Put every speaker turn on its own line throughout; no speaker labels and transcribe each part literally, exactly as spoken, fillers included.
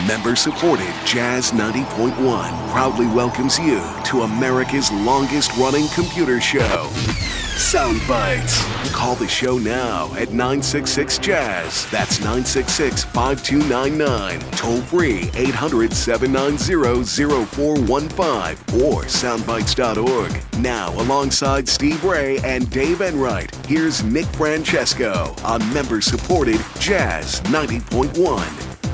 Member-supported Jazz ninety point one proudly welcomes you to America's longest-running computer show, Sound Bites. Call the show now at nine six six Jazz. That's nine six six, five two nine nine. Toll free eight hundred, seven nine zero, zero four one five or soundbites dot org. Now, alongside Steve Ray and Dave Enright, here's Nick Francesco on member-supported Jazz ninety point one.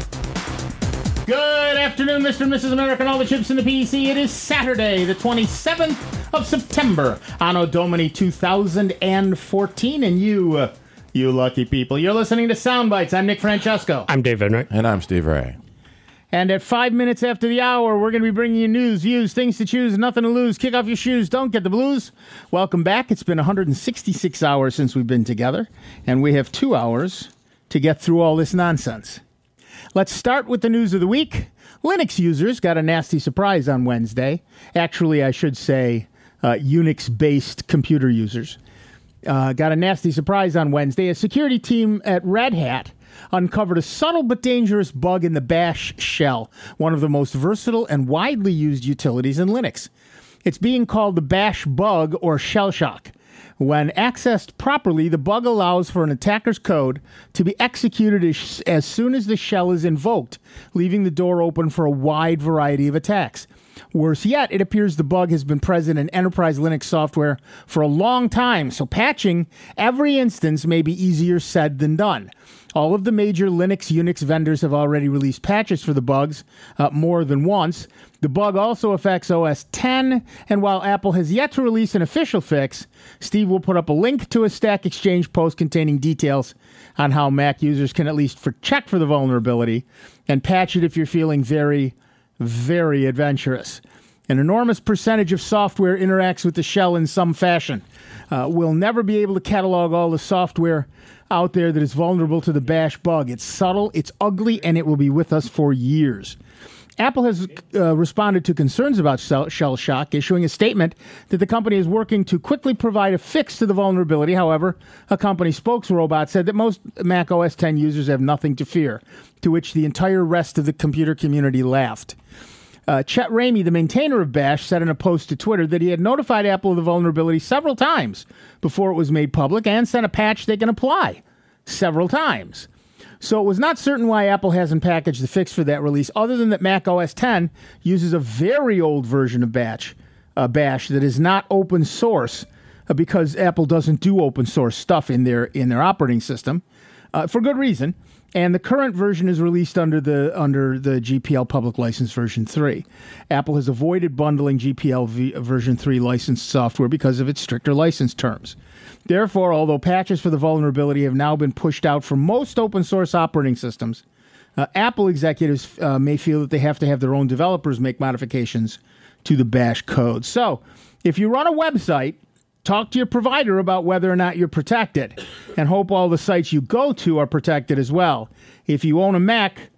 Good afternoon, Mister and Missus America and all the chips in the P C. It is Saturday, the twenty-seventh of September, Anno Domini two thousand fourteen, and you, uh, you lucky people, you're listening to Sound Bites. I'm Nick Francesco.
I'm Dave Enright.
And I'm Steve Ray.
And at five minutes after the hour, we're going to be bringing you news, views, things to choose, nothing to lose. Kick off your shoes, don't get the blues. Welcome back. It's been one hundred sixty-six hours since we've been together, and we have two hours to get through all this nonsense. Let's start with the news of the week. Linux users got a nasty surprise on Wednesday. Actually, I should say uh, Unix-based computer users uh, got a nasty surprise on Wednesday. A security team at Red Hat uncovered a subtle but dangerous bug in the bash shell, one of the most versatile and widely used utilities in Linux. It's being called the bash bug or shell shock. When accessed properly, the bug allows for an attacker's code to be executed as, as soon as the shell is invoked, leaving the door open for a wide variety of attacks. Worse yet, it appears the bug has been present in enterprise Linux software for a long time, so patching every instance may be easier said than done. All of the major Linux Unix vendors have already released patches for the bugs uh, more than once. The bug also affects O S ten, and while Apple has yet to release an official fix, Steve will put up a link to a Stack Exchange post containing details on how Mac users can at least for check for the vulnerability and patch it if you're feeling very, very adventurous. An enormous percentage of software interacts with the shell in some fashion. Uh, we'll never be able to catalog all the software out there that is vulnerable to the bash bug. It's subtle, it's ugly, and it will be with us for years. Apple has uh, responded to concerns about shell shock, issuing a statement that the company is working to quickly provide a fix to the vulnerability. However, a company spokesrobot said that most Mac O S ten users have nothing to fear, to which the entire rest of the computer community laughed. Uh, Chet Ramey, the maintainer of Bash, said in a post to Twitter that he had notified Apple of the vulnerability several times before it was made public and sent a patch they can apply several times. So it was not certain why Apple hasn't packaged the fix for that release, other than that Mac O S ten uses a very old version of Bash, uh, Bash that is not open source uh, because Apple doesn't do open source stuff in their in their operating system uh, for good reason. And the current version is released under the under the G P L public license version three. Apple has avoided bundling G P L v, version three licensed software because of its stricter license terms. Therefore, although patches for the vulnerability have now been pushed out for most open source operating systems, uh, Apple executives uh, may feel that they have to have their own developers make modifications to the bash code. So, if you run a website, talk to your provider about whether or not you're protected, and hope all the sites you go to are protected as well. If you own a Mac,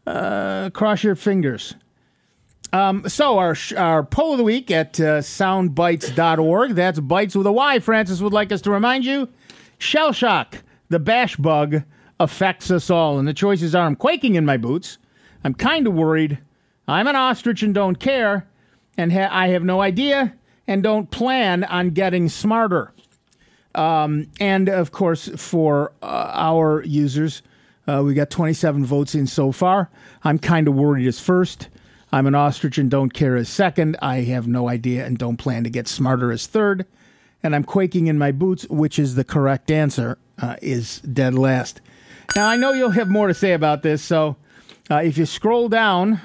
uh, cross your fingers. Um, so our our poll of the week at uh, soundbites dot org, that's bites with a Y, Francis would like us to remind you, shell shock, the bash bug, affects us all. And the choices are: I'm quaking in my boots, I'm kind of worried, I'm an ostrich and don't care, and ha- I have no idea, and don't plan on getting smarter. Um, and, of course, for uh, our users, uh, we got twenty-seven votes in so far. I'm kind of worried as first. I'm an ostrich and don't care as second. I have no idea and don't plan to get smarter as third. And I'm quaking in my boots, which is the correct answer, uh, is dead last. Now, I know you'll have more to say about this, so uh, if you scroll down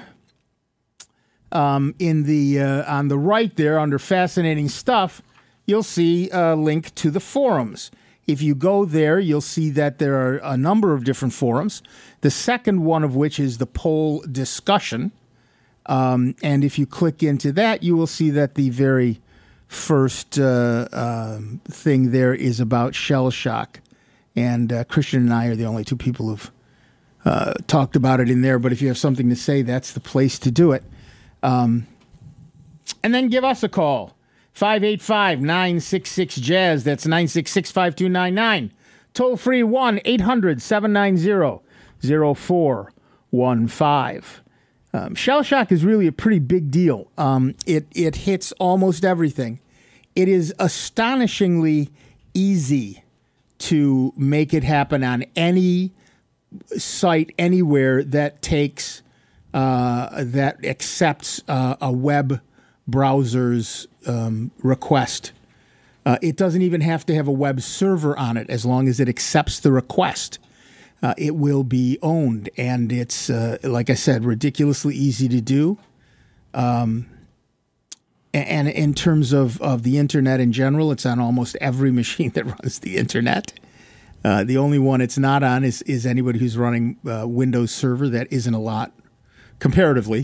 um, in the uh, on the right there under Fascinating Stuff, you'll see a link to the forums. If you go there, you'll see that there are a number of different forums, the second one of which is the poll discussion. Um, and if you click into that, you will see that the very first uh, um, thing there is about shell shock. And uh, Christian and I are the only two people who've uh, talked about it in there. But if you have something to say, that's the place to do it. Um, and then give us a call. five eight five, nine six six, jazz. That's nine six six, five two nine nine. Toll free one eight hundred, seven nine zero, zero four one five. Um, shell shock is really a pretty big deal. Um, it it hits almost everything. It is astonishingly easy to make it happen on any site anywhere that takes uh, that accepts uh, a web browser's um, request. Uh, it doesn't even have to have a web server on it, as long as it accepts the request. Uh, it will be owned, and it's, uh, like I said, ridiculously easy to do. Um, and in terms of, of the internet in general, it's on almost every machine that runs the internet. Uh, the only one it's not on is, is anybody who's running uh, Windows Server. That isn't a lot, comparatively.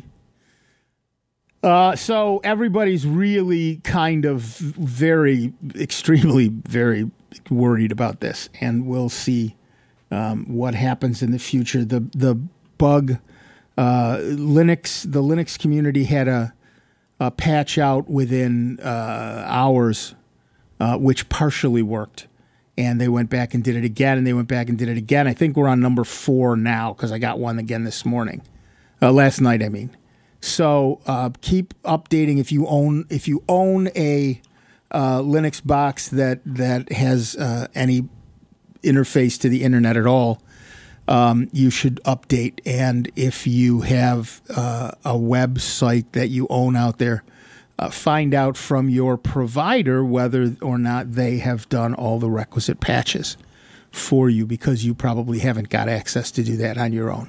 Uh, so everybody's really kind of very, extremely, very worried about this, and we'll see Um, what happens in the future. The the bug, uh, Linux, the Linux community had a, a patch out within uh, hours, uh, which partially worked. And they went back and did it again, and they went back and did it again. I think we're on number four now, because I got one again this morning, uh, last night, I mean. So uh, keep updating if you own if you own a uh, Linux box that that has uh, any interface to the internet at all. Um, you should update. And if you have uh, a website that you own out there, uh, find out from your provider whether or not they have done all the requisite patches for you, because you probably haven't got access to do that on your own.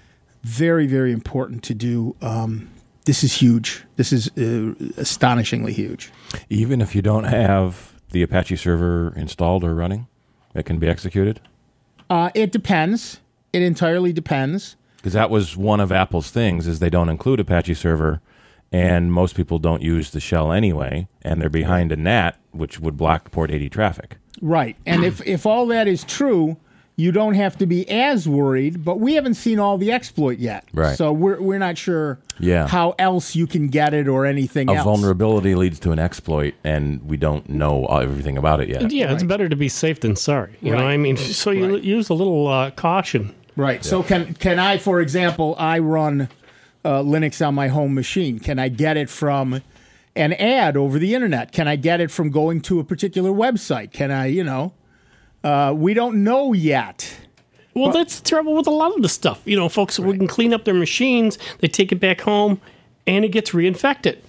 Very, very important to do. Um, this is huge. This is uh, astonishingly huge.
Even if you don't have the Apache server installed or running, it can be executed?
Uh, it depends. It entirely depends.
Because that was one of Apple's things, is they don't include Apache server, and most people don't use the shell anyway, and they're behind a N A T, which would block port eighty traffic.
Right. And if, if all that is true, you don't have to be as worried, but we haven't seen all the exploit yet.
Right.
So we're we're not sure
yeah.
how else you can get it or anything
a
else.
A vulnerability leads to an exploit, and we don't know everything about it yet.
Yeah,
right.
It's better to be safe than sorry. You
right.
know, I mean, so you
right.
use a little uh, caution.
Right. Yeah. So can can I, for example, I run uh, Linux on my home machine. Can I get it from an ad over the internet? Can I get it from going to a particular website? Can I, you know, uh, we don't know yet.
Well, that's the trouble with a lot of the stuff. You know, folks, right. we can clean up their machines, they take it back home, and it gets reinfected.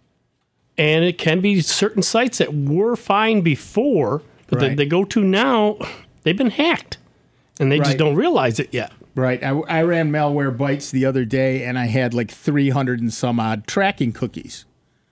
And it can be certain sites that were fine before, but right. that they go to now, they've been hacked. And they right. just don't realize it yet.
Right. I, I ran Malwarebytes the other day, and I had like three hundred and some odd tracking cookies,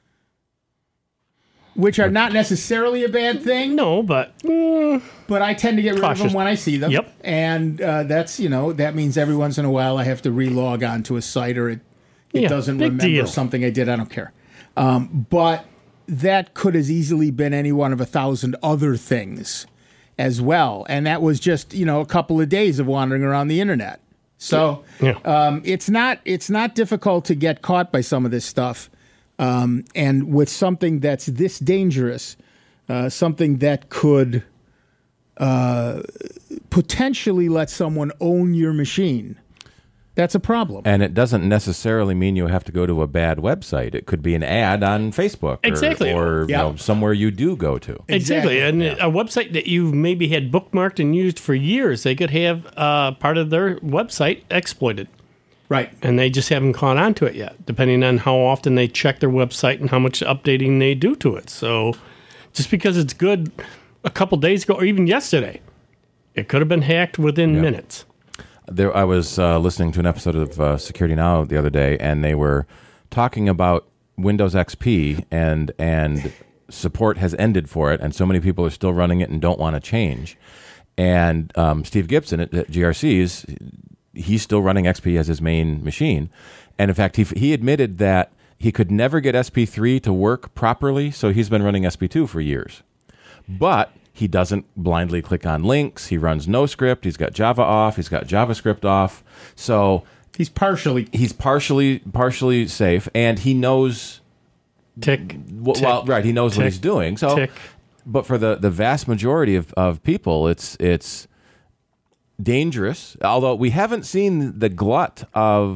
which are not necessarily a bad thing.
No, but... Mm,
but I tend to get rid cautious. of them when I see them.
Yep.
And uh, that's, you know, that means every once in a while I have to relog onto a site, or it, it
yeah,
doesn't remember
deal.
something I did. I don't care. Um, but that could as easily been any one of a thousand other things as well. And that was just, you know, a couple of days of wandering around the internet. So
yeah.
um, it's not it's not difficult to get caught by some of this stuff. Um, and with something that's this dangerous, uh, something that could uh, potentially let someone own your machine, that's a problem.
And it doesn't necessarily mean you have to go to a bad website. It could be an ad on Facebook. Or,
exactly.
Or
yep.
you know, somewhere you do go to.
Exactly.
exactly.
And
yeah.
a website that you've maybe had bookmarked and used for years, they could have uh, part of their website exploited.
Right.
And they just haven't caught on to it yet, depending on how often they check their website and how much updating they do to it. So just because it's good a couple days ago or even yesterday, it could have been hacked within
yeah.
minutes.
There, I was uh, listening to an episode of uh, Security Now the other day, and they were talking about Windows X P, and and support has ended for it, and so many people are still running it and don't want to change. And um, Steve Gibson at, at G R C's, he's still running X P as his main machine. And in fact, he he admitted that he could never get S P three to work properly, so he's been running S P two for years. But he doesn't blindly click on links. He runs no script. He's got Java off. He's got JavaScript off. So
he's partially
he's partially partially safe, and he knows
tick.
W-
tick
well, right, he knows
tick,
what he's doing. So,
tick.
But for the, the vast majority of, of people, it's it's dangerous. Although we haven't seen the glut of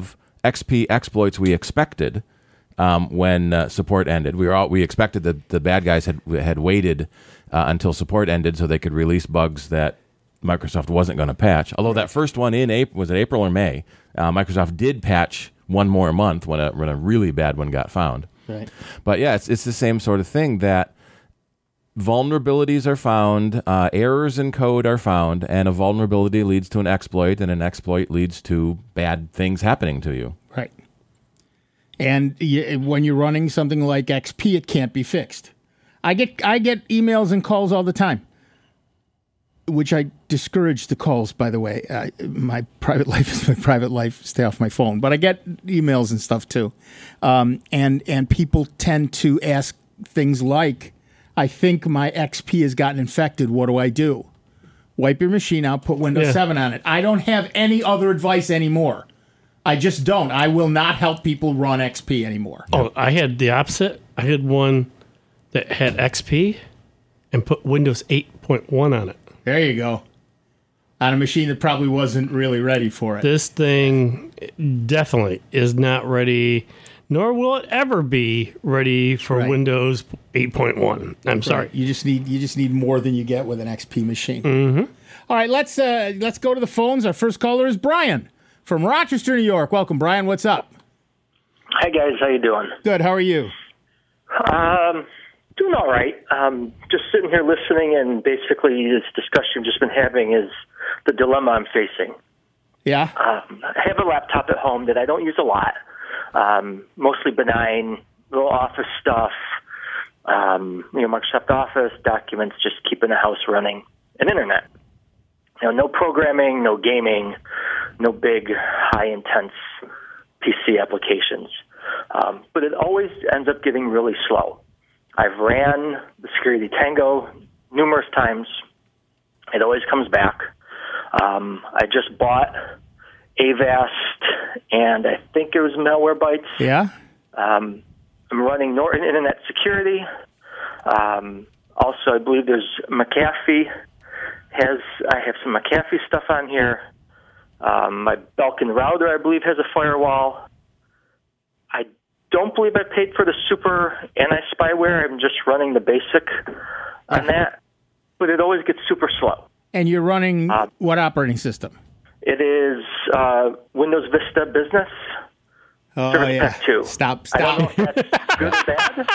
X P exploits we expected um, when uh, support ended. We were all we expected that the bad guys had had waited uh, until support ended so they could release bugs that Microsoft wasn't going to patch. Although that first one in April, was it April or May? Uh, Microsoft did patch one more month when a when a really bad one got found.
Right.
But yeah, it's it's the same sort of thing that vulnerabilities are found, uh, errors in code are found, and a vulnerability leads to an exploit, and an exploit leads to bad things happening to you.
Right. And you, when you're running something like X P, it can't be fixed. I get I get emails and calls all the time, which I discourage the calls, by the way. Uh, my private life is my private life. Stay off my phone. But I get emails and stuff, too. Um, and, and people tend to ask things like, I think my X P has gotten infected. What do I do? Wipe your machine out, put Windows
Yeah.
seven on it. I don't have any other advice anymore. I just don't. I will not help people run X P anymore.
Oh, I had the opposite. I had one that had X P and put Windows eight point one on it.
There you go. On a machine that probably wasn't really ready for it.
This thing definitely is not ready, nor will it ever be ready for
Right.
Windows eight point one. I'm sorry.
Right. You just need you just need more than you get with an X P machine. Mm-hmm. All right, let's uh, let's go to the phones. Our first caller is Brian from Rochester, New York. Welcome, Brian. What's up?
Hi guys, how you doing?
Good. How are you?
Um, doing all right. Um, just sitting here listening, and basically this discussion we've just been having is the dilemma I'm facing.
Yeah.
Um, I have a laptop at home that I don't use a lot. Um, mostly benign, little office stuff. Um, you know, Microsoft Office, documents, just keeping the house running, and internet. You know, no programming, no gaming, no big, high intense P C applications. Um, but it always ends up getting really slow. I've ran the Security Tango numerous times. It always comes back. Um, I just bought Avast, and I think it was Malwarebytes.
Yeah.
Um, I'm running Norton Internet Security. Um, also, I believe there's McAfee. Has I have some McAfee stuff on here. Um, my Belkin router, I believe, has a firewall. I don't believe I paid for the super anti-spyware. I'm just running the basic on that. But it always gets super slow.
And you're running
Uh,
what operating system?
It is uh, Windows Vista Business.
Oh,
Service
yeah.
Pack two.
Stop,
I don't know
stop.
if that's good or bad.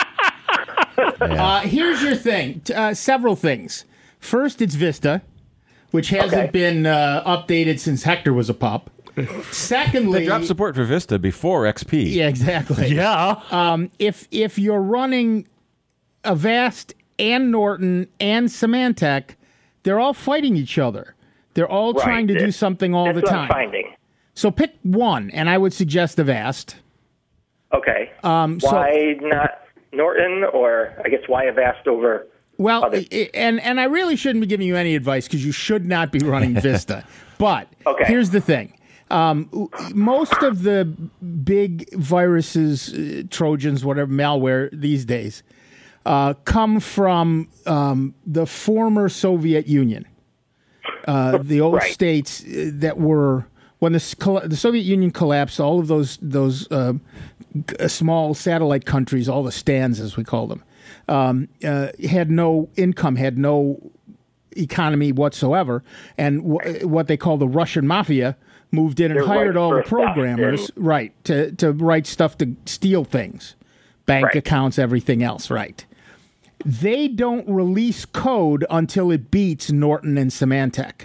Uh, here's your thing. T- Uh, several things. First, it's Vista, which hasn't
Okay.
been uh, updated since Hector was a pup. Secondly,
They dropped support for Vista before X P.
yeah, exactly.
Yeah.
If if you're running Avast and Norton and Symantec, they're all fighting each other. They're all
Right.
trying to do
It-
something all
That's
the
what
time.
I'm finding.
So pick one, and I would suggest Avast.
Okay.
Um, so-
why not Norton, or I guess why Avast over?
Well,
Other-
i- and and I really shouldn't be giving you any advice because you should not be running Vista. But
Okay.
here's the thing. Um, w- most of the big viruses, uh, Trojans, whatever, malware these days, uh, come from um, the former Soviet Union. Uh, the old
Right.
states uh, that were when the, s- colla- the Soviet Union collapsed. All of those those uh, g- uh, small satellite countries, all the stands as we call them, um, uh, had no income, had no economy whatsoever, and w- what they call the Russian mafia moved in and
They're
hired
right
all the
for stuff,
programmers, right, to to write stuff to steal things, bank
Right.
accounts, everything else, right. They don't release code until it beats Norton and Symantec.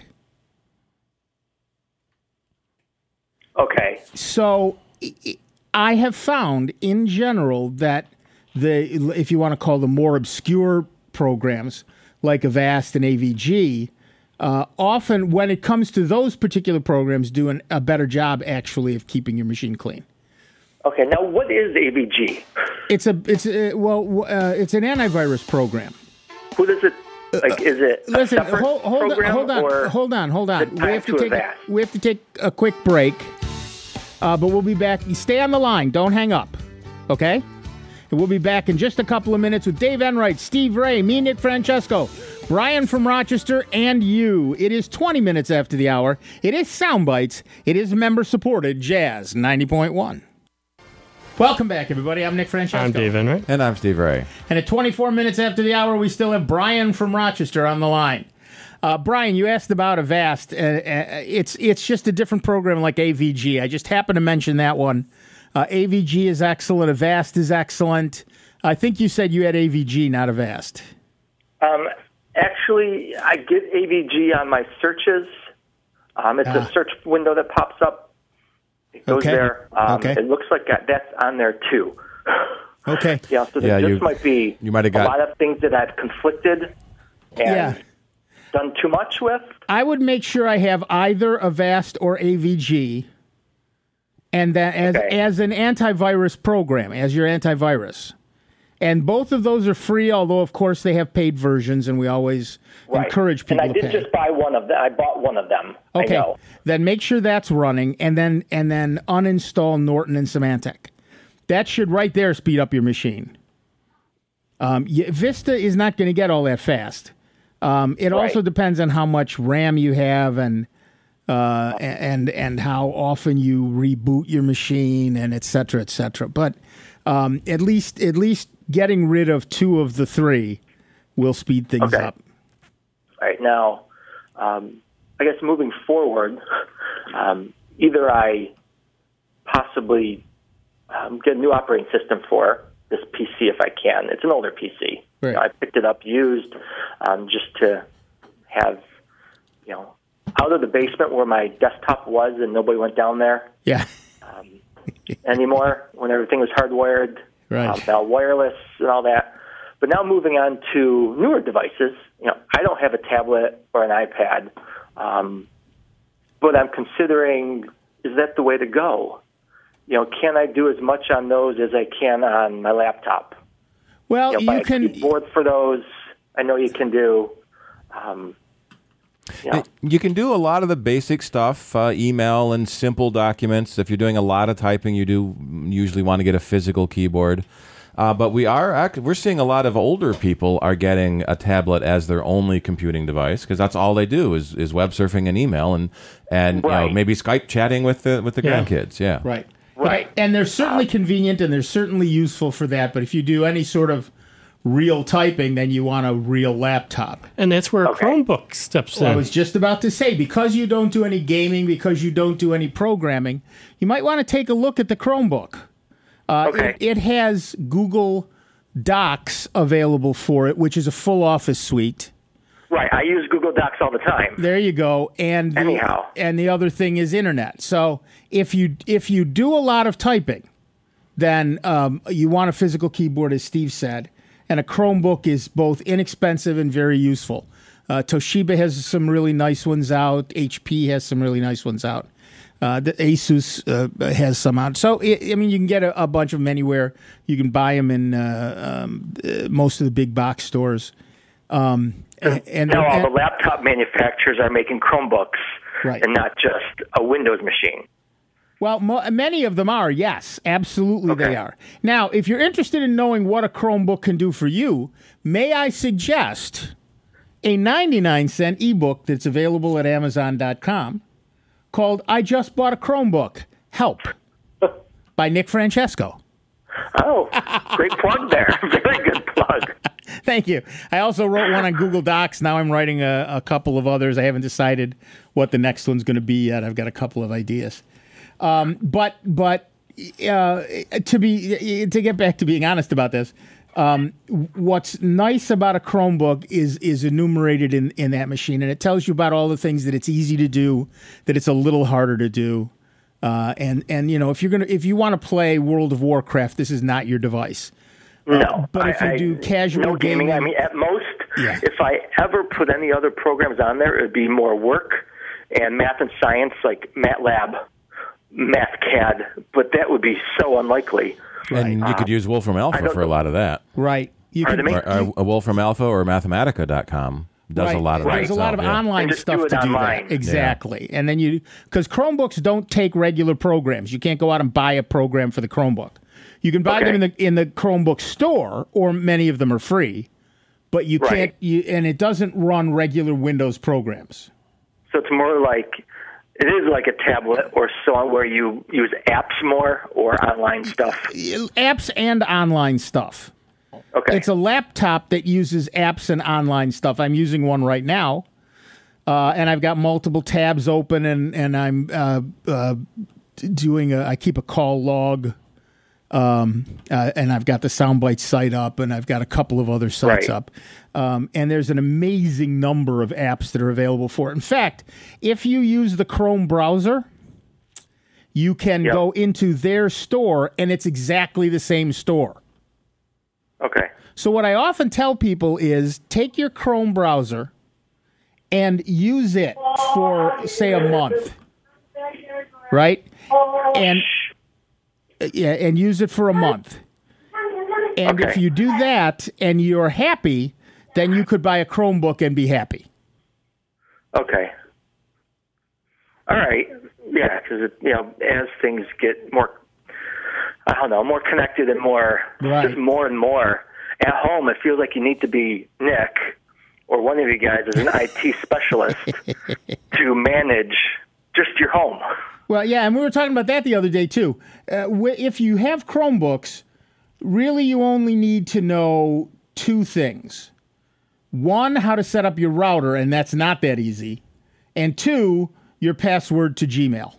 Okay.
So I- I- I have found in general that the, if you want to call them more obscure programs like Avast and A V G, uh, often when it comes to those particular programs, do an, a better job actually of keeping your machine clean.
Okay. Now, what is A V G?
It's a it's a, well uh, it's an antivirus program.
Who does it? Like, is it a
Listen,
separate
hold, hold on,
program,
hold on,
or
hold on, hold on.
is it
We
tied
have to
to
take a,
Avast?
we have to take a quick break, uh, but we'll be back. Stay on the line. Don't hang up, okay? And we'll be back in just a couple of minutes with Dave Enright, Steve Ray, me, Nick Francesco. Brian from Rochester, and you. It is twenty minutes after the hour. It is Sound Bites. It is member-supported Jazz ninety point one. Welcome back, everybody. I'm Nick Francesco.
I'm Dave Enright.
And I'm Steve Ray.
And at twenty-four minutes after the hour, we still have Brian from Rochester on the line. Uh, Brian, you asked about Avast. Uh, uh, it's it's just a different program like A V G. I just happened to mention that one. Uh, A V G is excellent. Avast is excellent. I think you said you had A V G, not Avast.
Um, actually, I get A V G on my searches. Um, it's
Ah.
a search window that pops up. It goes
Okay.
there. Um,
Okay.
It looks like that's on there too.
Okay.
Yeah, so
Yeah,
there
you-
just might be
you might have
a
got-
lot of things that I've conflicted and
Yeah.
done too much with.
I would make sure I have either Avast or A V G, and that as
Okay.
as an antivirus program, as your antivirus. And both of those are free, although of course they have paid versions, and we always
Right.
encourage people
and I
to
did
pay.
just buy one of them. I bought one of them. I
Okay,
know.
then make sure that's running, and then and then uninstall Norton and Symantec. That should right there speed up your machine. Um, y- Vista is not going to get all that fast. Um, it
Right.
also depends on how much RAM you have and uh, and and how often you reboot your machine and et cetera, et cetera. But um, at least at least getting rid of two of the three will speed things
Okay.
up.
All right, now, um, I guess moving forward, um, either I possibly um, get a new operating system for this P C if I can. It's an older P C.
Right.
You know, I picked it up used um, just to have, you know, out of the basement where my desktop was and nobody went down there
Yeah,
anymore when everything was hardwired,
Right.
um, now wireless and all that. But now moving on to newer devices, you know, I don't have a tablet or an iPad, um, but I'm considering, is that the way to go? You know, can I do as much on those as I can on my laptop?
well,
You know, buy
you
a
can.
keyboard for those. I know you can do. Um, you know,
You can do a lot of the basic stuff, uh, email and simple documents. If you're doing a lot of typing, you do usually want to get a physical keyboard. Uh, but we are act- we're seeing a lot of older people are getting a tablet as their only computing device because that's all they do is, is web surfing and email and and you know,
Right.
maybe Skype chatting with the with the
Yeah.
grandkids. Yeah,
Right.
Right.
And they're certainly convenient and they're certainly useful for that. But if you do any sort of real typing, then you want a real laptop.
And that's where
Okay.
a Chromebook steps
Well, I
in.
was just about to say, because you don't do any gaming, because you don't do any programming, you might want to take a look at the Chromebook. Uh,
Okay.
it, it has Google Docs available for it, which is a full Office suite.
right. I use Google Docs all the time.
There you go. And the,
Anyhow.
and the other thing is internet. So if you if you do a lot of typing, then um, you want a physical keyboard, as Steve said. And a Chromebook is both inexpensive and very useful. Uh, Toshiba has some really nice ones out. H P has some really nice ones out. Uh, the Asus uh, has some out. So, I I mean, you can get a, a bunch of them anywhere. You can buy them in uh, um, uh, most of the big box stores. Um, and, and,
Now all
and-
the laptop manufacturers are making Chromebooks
Right.
and not just a Windows machine.
Well, mo- many of them are, yes. Absolutely they
Okay.
are. Now, if you're interested in knowing what a Chromebook can do for you, may I suggest a ninety-nine cent ebook that's available at amazon dot com called I Just Bought a Chromebook, Help, by Nick Francesco.
Oh, great plug there. Very good plug.
Thank you. I also wrote one on Google Docs. Now I'm writing a, a couple of others. I haven't decided what the next one's going to be yet. I've got a couple of ideas. Um, but but uh, to be to get back to being honest about this, um, what's nice about a Chromebook is is enumerated in, in that machine, and it tells you about all the things that it's easy to do, that it's a little harder to do, uh, and and you know if you're gonna if you want to play World of Warcraft, this is not your device.
No.
But if you
I-
do
I-
casual
no gaming,
gaming-
I mean, at most,
Yeah.
if I ever put any other programs on there, it would be more work and math and science, like MATLAB, MathCAD, but that would be so unlikely.
and you could use Wolfram Alpha
don't
for a
know.
lot of that.
Right. You
Pardon
can,
me?
Or, or Wolfram Alpha or Mathematica dot com does
right.
a lot of that.
There's a lot of
itself, yeah.
online
And just
stuff
do it
to do
online.
that. Exactly. And then you, because Chromebooks don't take regular programs. You can't go out and buy a program for the Chromebook. You can buy
Okay.
them in the in the Chromebook store, or many of them are free. but you
Right.
can't. You, and it doesn't run regular Windows programs.
So it's more like, it is like a tablet or so on where you use apps more or online stuff.
Apps and online stuff.
Okay.
It's a laptop that uses apps and online stuff. I'm using one right now, uh, and I've got multiple tabs open, and and I'm uh, uh, doing a. I keep a call log, um, uh, and I've got the Soundbite site up, and I've got a couple of other sites
Right.
up, um, and there's an amazing number of apps that are available for it. In fact, if you use the Chrome browser, you can
Yep.
go into their store, and it's exactly the same store.
Okay.
So what I often tell people is take your Chrome browser and use it for, say, a month, right? And yeah, and use it for a month. And if
Okay.
you do that and you're happy, then you could buy a Chromebook and be happy.
Okay. All right. Yeah, because, you know, as things get more, I don't know, more connected and more,
Right.
just more and more at home, it feels like you need to be Nick or one of you guys as an I T specialist to manage just your home.
Well, yeah, and we were talking about that the other day, too. Uh, wh- if you have Chromebooks, really you only need to know two things. One, how to set up your router, and that's not that easy. And two, your password to Gmail.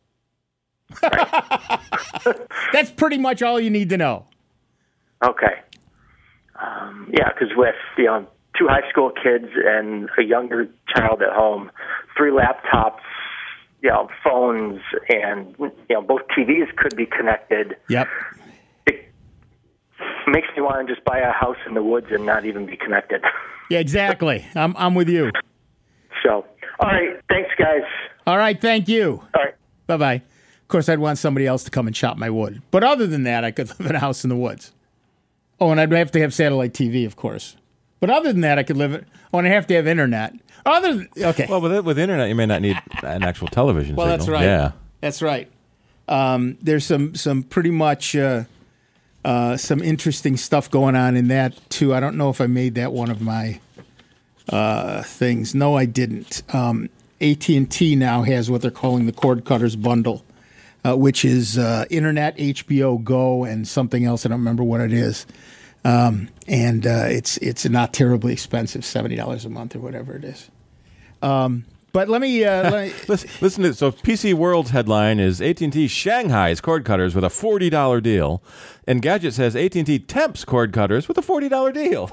That's pretty much all you need to know.
Okay. Um, yeah, because with, you know, two high school kids and a younger child at home, three laptops, you know, phones, and, you know, both T Vs could be connected.
Yep.
It makes me want to just buy a house in the woods and not even be connected.
Yeah, exactly. I'm I'm with you.
So, all right. Thanks, guys.
All right, thank you.
All right.
Bye-bye. Of course, I'd want somebody else to come and chop my wood. But other than that, I could live in a house in the woods. Oh, and I'd have to have satellite T V, of course. But other than that, I could live it. Oh, and I have to have internet. Other than, okay.
Well, with with internet, you may not need an actual television
Well,
signal.
that's right.
Yeah.
That's right. Um, there's some some pretty much uh, uh, some interesting stuff going on in that too. I don't know if I made that one of my uh, things. No, I didn't. Um, A T and T now has what they're calling the Cord Cutters Bundle, uh, which is uh, internet, H B O Go, and something else. I don't remember what it is. Um, and uh, it's it's not terribly expensive, seventy dollars a month or whatever it is. Um, but let me, uh, let me
Listen, listen to so P C World's headline is A T and T Shanghai's cord cutters with a forty dollars deal, and Gadget says A T and T tempts cord cutters with a forty dollars deal.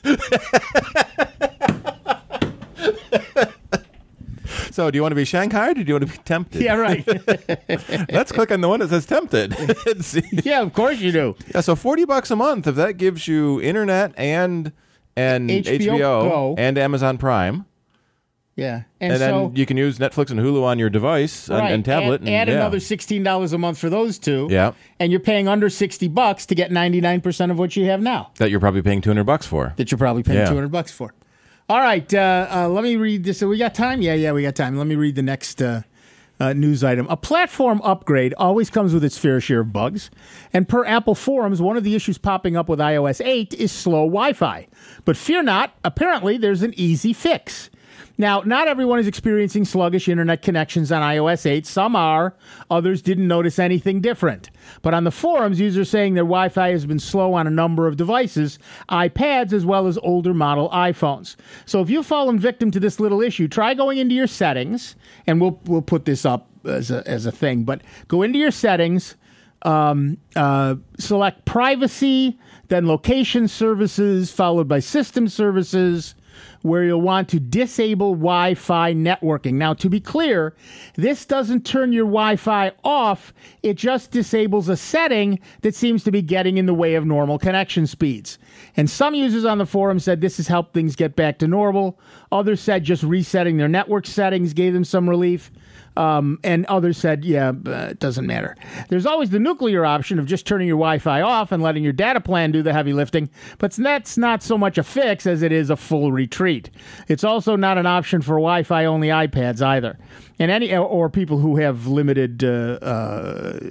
So, do you want to be Shanghai or do you want to be tempted?
yeah, right.
Let's click on the one that says tempted. and see.
Yeah, of course you do.
Yeah, so forty bucks a month, if that gives you internet and and
H B O
H B O
Go.
and Amazon Prime,
Yeah, and,
and,
so
then you can use Netflix and Hulu on your device and,
right,
and tablet.
Add,
and,
add
yeah.
another sixteen dollars a month for those two.
Yeah.
and you're paying under sixty bucks to get ninety nine percent of what you have now.
that you're probably paying two hundred bucks for.
That you're probably paying
Yeah.
two hundred bucks for. All right, uh, uh, let me read this. So we got time? Yeah, yeah, we got time. Let me read the next uh, uh, news item. A platform upgrade always comes with its fair share of bugs. And per Apple forums, one of the issues popping up with i O S eight is slow Wi-Fi. But fear not, apparently there's an easy fix. Now, not everyone is experiencing sluggish internet connections on i O S eight. Some are. Others didn't notice anything different. But on the forums, users are saying their Wi-Fi has been slow on a number of devices, iPads, as well as older model iPhones. So if you've fallen victim to this little issue, try going into your settings, and we'll we'll put this up as a, as a thing, but go into your settings, um, uh, select privacy, then location services, followed by system services, where you'll want to disable Wi-Fi networking. Now, to be clear, this doesn't turn your Wi-Fi off. It just disables a setting that seems to be getting in the way of normal connection speeds. And some users on the forum said this has helped things get back to normal. Others said just resetting their network settings gave them some relief. Um, and others said, yeah, uh, it doesn't matter. There's always the nuclear option of just turning your Wi-Fi off and letting your data plan do the heavy lifting, but that's not so much a fix as it is a full retreat. It's also not an option for Wi-Fi only iPads either, and any or people who have limited uh, uh,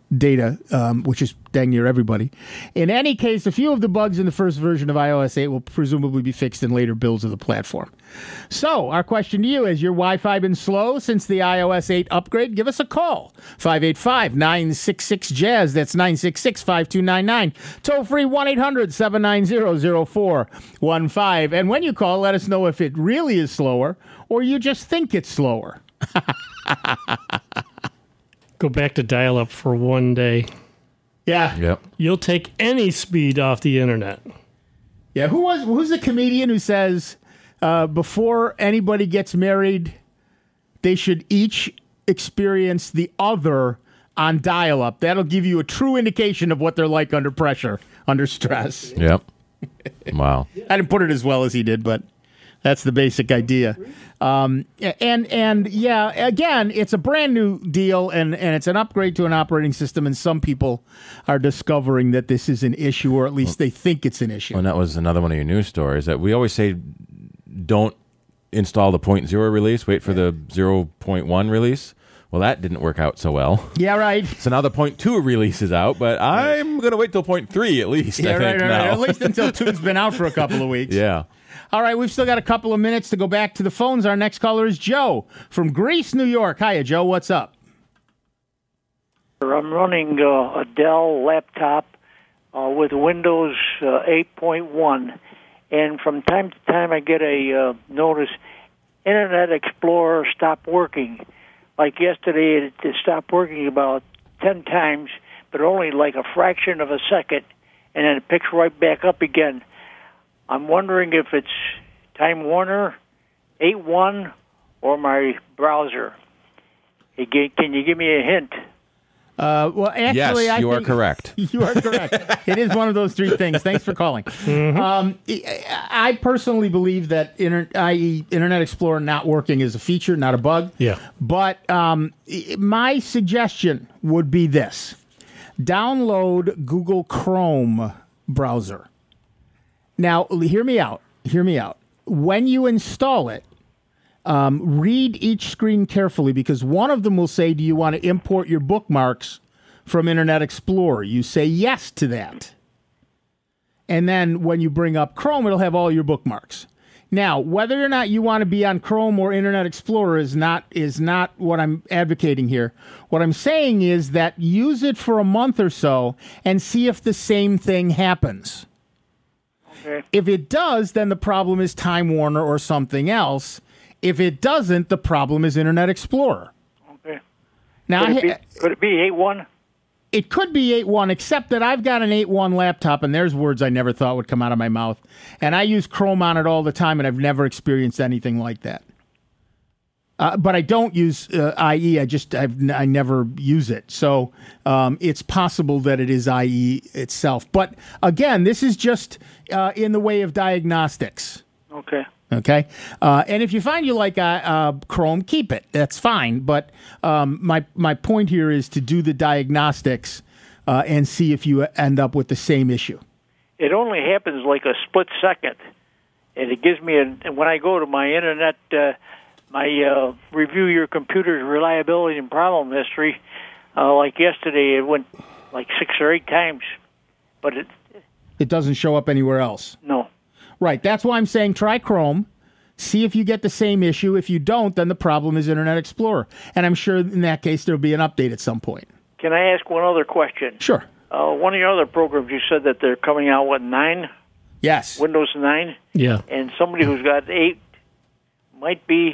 data, um, which is dang near everybody. In any case, a few of the bugs in the first version of i O S eight will presumably be fixed in later builds of the platform. So, our question to you, has your Wi-Fi been slow since the i O S eight upgrade? Give us a call. five eight five, nine six six, jazz. That's nine six six, five two nine nine. Toll free one eight hundred, seven nine zero, zero four one five. And when you call, let us know if it really is slower or you just think it's slower.
Go back to dial-up for one day.
Yeah.
Yep.
You'll take any speed off the internet.
Yeah, who was who's the comedian who says uh, before anybody gets married, they should each experience the other on dial-up? That'll give you a true indication of what they're like under pressure, under stress.
Yep. Wow.
I didn't put it as well as he did, but that's the basic idea. Um, and and yeah, again, it's a brand new deal, and, and it's an upgrade to an operating system, and some people are discovering that this is an issue, or at least they think it's an issue.
And that was another one of your news stories that we always say don't install the point zero release, wait for the zero point one release. Well, that didn't work out so well.
Yeah, right.
So now the point two release is out, but I'm going to wait till point three at least,
Yeah,
I think,
right, right,
now.
right. At least until two's been out for a couple of weeks.
Yeah.
All right, we've still got a couple of minutes to go back to the phones. Our next caller is Joe from Greece, New York. Hiya, Joe. What's up?
I'm running uh, a Dell laptop uh, with Windows uh, eight point one, and from time to time I get a uh, notice, Internet Explorer stopped working. Like yesterday, it, it stopped working about ten times, but only like a fraction of a second, and then it picks right back up again. I'm wondering if it's Time Warner, eight point one, or my browser. Hey, can you give me a hint?
Uh, well, actually,
yes,
I
you are
think
correct.
You are correct. It is one of those three things. Thanks for calling.
Mm-hmm.
Um, I personally believe that inter- that is. Internet Explorer not working is a feature, not a bug.
Yeah.
But um, my suggestion would be this. Download Google Chrome browser. Now, hear me out. Hear me out. When you install it, um, read each screen carefully, because one of them will say, do you want to import your bookmarks from Internet Explorer? You say yes to that. And then when you bring up Chrome, it'll have all your bookmarks. Now, whether or not you want to be on Chrome or Internet Explorer is not is not what I'm advocating here. What I'm saying is that use it for a month or so and see if the same thing happens.
Okay.
If it does, then the problem is Time Warner or something else. If it doesn't, the problem is Internet Explorer.
Okay.
Now,
Could it be,
I,
could it be eight point one?
it could be eight point one, except that I've got an eight point one laptop, and there's words I never thought would come out of my mouth. And I use Chrome on it all the time, and I've never experienced anything like that. Uh, but I don't use uh, I E. I just I've, I never use it. So um, it's possible that it is I E itself. But again, this is just uh, in the way of diagnostics.
Okay.
Okay, uh, and if you find you like uh, uh, Chrome, keep it. That's fine. But um, my my point here is to do the diagnostics uh, and see if you end up with the same issue.
It only happens like a split second, and it gives me a. And when I go to my internet, uh, my uh, review your computer's reliability and problem history, uh, like yesterday, it went like six or eight times, but it
It doesn't show up anywhere else.
no.
Right. That's why I'm saying try Chrome. See if you get the same issue. If you don't, then the problem is Internet Explorer. And I'm sure in that case there'll be an update at some point.
Can I ask one other question?
Sure.
Uh, one of your other programs, you said that they're coming out with nine,
Yes.
Windows nine,
Yeah.
and somebody who's got eight might be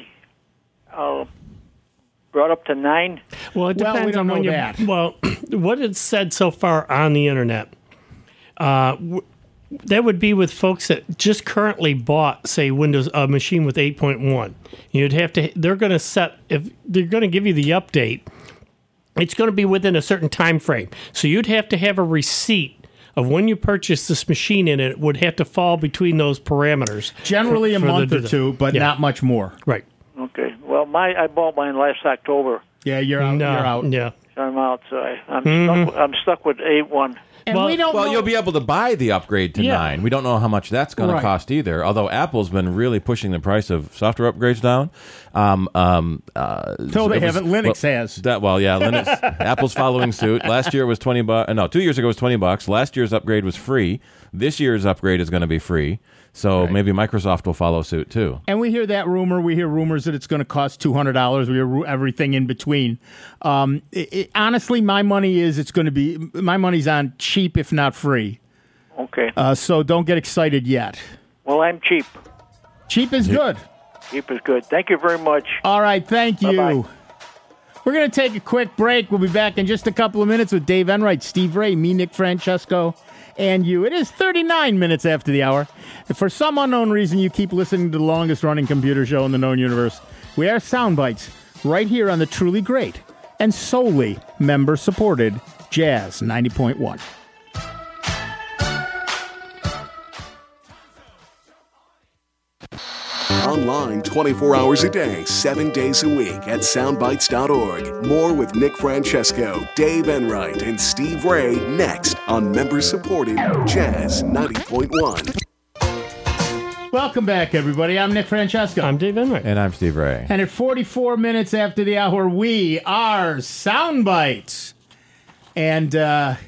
uh, brought up to nine.
Well, it
Well, we
depends
don't
on when
know
you.
that.
Well, what it's said so far on the internet, uh, w- that would be with folks that just currently bought, say, Windows a machine with eight point one. You'd have to. They're going to set if they're going to give you the update. It's going to be within a certain time frame. So you'd have to have a receipt of when you purchased this machine, and it would have to fall between those parameters.
Generally
for-
a
for the
month or
design.
two, but
Yeah.
not much more.
Right.
Okay. Well, my I bought mine last October.
Yeah, you're out.
No.
You're out.
Yeah.
So I'm out. So I, I'm
Mm-hmm.
stuck. I'm stuck with eight one.
And
Well-
we don't
Well,
know.
you'll be able to buy the upgrade to
Yeah.
nine. We don't know how much that's going
Right.
to cost either. Although Apple's been really pushing the price of software upgrades down. Um, um, uh,
No, they
it was-
haven't. Linux
well,
has.
That, well, yeah, Linux. Apple's following suit. Last year was twenty bucks. No, two years ago was twenty bucks. Last year's upgrade was free. This year's upgrade is going to be free. So maybe Microsoft will follow suit too.
And we hear that rumor. We hear rumors that it's going to cost two hundred dollars. We hear ru- everything in between. Um, it, it, honestly, my money is it's going to be, my money's on cheap, if not free.
Okay.
Uh, so don't get excited yet.
Well, I'm cheap.
Cheap is good.
Cheap is good. Thank you very much.
All right, thank you.
Bye-bye.
We're going to take a quick break. We'll be back in just a couple of minutes with Dave Enright, Steve Ray, me, Nick Francesco, and you. It is thirty-nine minutes after the hour. If for some unknown reason you keep listening to the longest running computer show in the known universe, we are Soundbites right here on the truly great and solely member supported Jazz ninety point one.
Online twenty-four hours a day, seven days a week at soundbites dot org. More with Nick Francesco, Dave Enright, and Steve Ray next on member-supported Jazz ninety point one.
Welcome back, everybody. I'm Nick Francesco.
I'm Dave Enright.
And I'm Steve Ray.
And at forty-four minutes after the hour, we are Soundbites. And uh,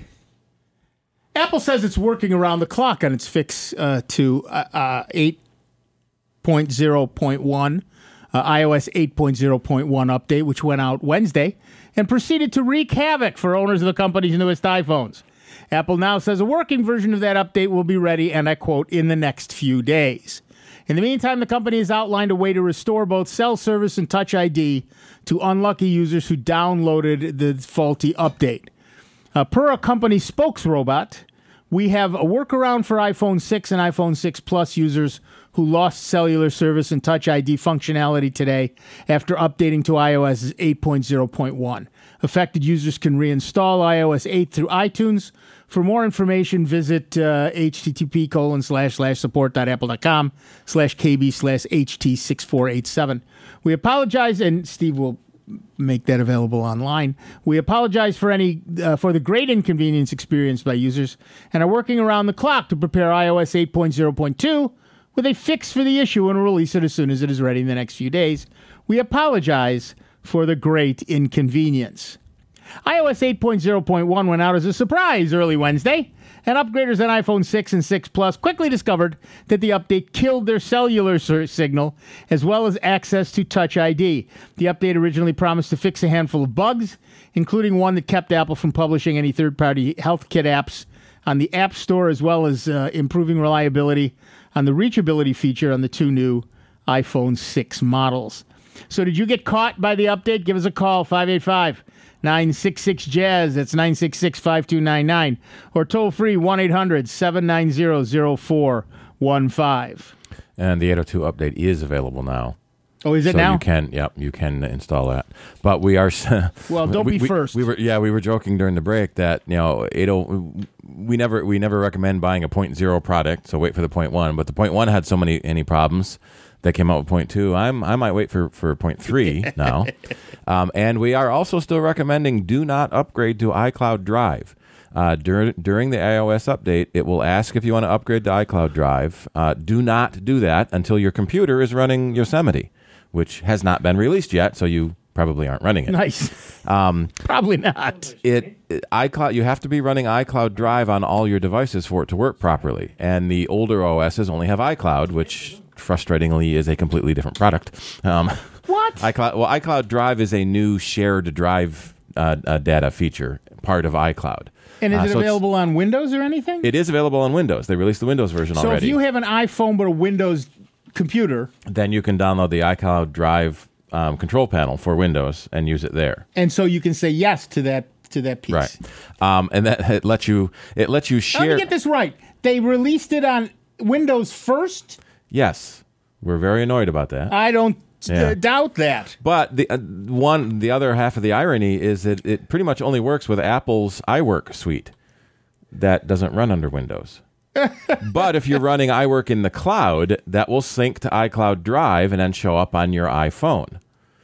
Apple says it's working around the clock on its fix uh, to uh, uh, eight point oh point one, uh, iOS eight point oh point one update, which went out Wednesday, and proceeded to wreak havoc for owners of the company's newest iPhones. Apple now says a working version of that update will be ready, and I quote, in the next few days. In the meantime, the company has outlined a way to restore both cell service and Touch I D to unlucky users who downloaded the faulty update. Uh, per a company spokesrobot, we have a workaround for iPhone six and iPhone six Plus users who lost cellular service and Touch I D functionality today after updating to iOS eight point oh point one. Affected users can reinstall iOS eight through iTunes. For more information, visit uh, http colon slash slash support dot apple dot com slash kb slash ht six four eight seven. We apologize, and Steve will make that available online. We apologize for any uh, for the great inconvenience experienced by users and are working around the clock to prepare iOS eight point oh point two with a fix for the issue and release it as soon as it is ready in the next few days. We apologize for the great inconvenience. iOS eight point oh point one went out as a surprise early Wednesday, and upgraders on iPhone six and six Plus quickly discovered that the update killed their cellular signal as well as access to Touch I D. The update originally promised to fix a handful of bugs, including one that kept Apple from publishing any third-party HealthKit apps on the App Store, as well as uh, improving reliability on the reachability feature on the two new iPhone six models. So did you get caught by the update? Give us a call, five eight five, nine six six, jazz. That's nine six six, five two nine nine. Or toll free, one eight hundred, seven nine zero, zero four one five.
And the eight oh two update is available now.
Oh, is it
so
now?
you can, yep, you can install that. But we are.
Well, don't
we,
be
we,
first.
We were, yeah, we were joking during the break that you know, eight oh, we never, we never recommend buying a point zero product. So wait for the point one. But the point one had so many any problems that came out with point two. I'm, I might wait for for point three now. Um, and we are also still recommending do not upgrade to iCloud Drive. Uh, dur- during the iOS update, it will ask if you want to upgrade to iCloud Drive. Uh, do not do that until your computer is running Yosemite, which has not been released yet, so you probably aren't running it.
Nice. Um, Probably not.
It, it iCloud. You have to be running iCloud Drive on all your devices for it to work properly. And the older O Ss only have iCloud, which frustratingly is a completely different product. Um,
What?
iCloud. Well, iCloud Drive is a new shared drive uh, uh, data feature, part of iCloud.
And is
Uh,
it
so it's-
available on Windows or anything?
It is available on Windows. They released the Windows version
so
already.
if you have an iPhone but a Windows computer,
then you can download the iCloud Drive um, control panel for Windows and use it there.
and so you can say yes to that to that piece.
Right, um, and that it lets you it lets you
Let
share.
me get this right. They released it on Windows first?
Yes, we're very annoyed about that.
I don't uh,
Yeah.
doubt that.
But the uh, one, the other half of the irony is that it pretty much only works with Apple's iWork suite. That doesn't run under Windows. But if you're running iWork in the cloud, that will sync to iCloud Drive and then show up on your iPhone.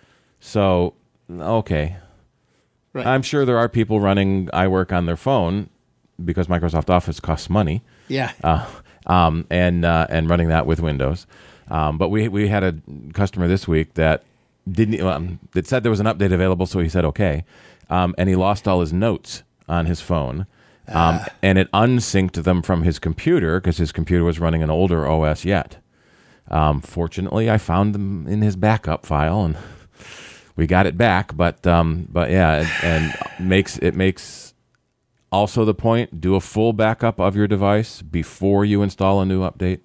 So, okay.
Right.
I'm sure there are people running iWork on their phone because Microsoft Office costs money.
Yeah.
Uh, um, and uh, and running that with Windows. Um, but we we had a customer this week that didn't. Um, that said there was an update available, so he said okay, um, and he lost all his notes on his phone, um, uh. and it unsynced them from his computer because his computer was running an older O S yet. Um, fortunately, I found them in his backup file, and we got it back. But um, but yeah, and, and makes it makes also the point: do a full backup of your device before you install a new update.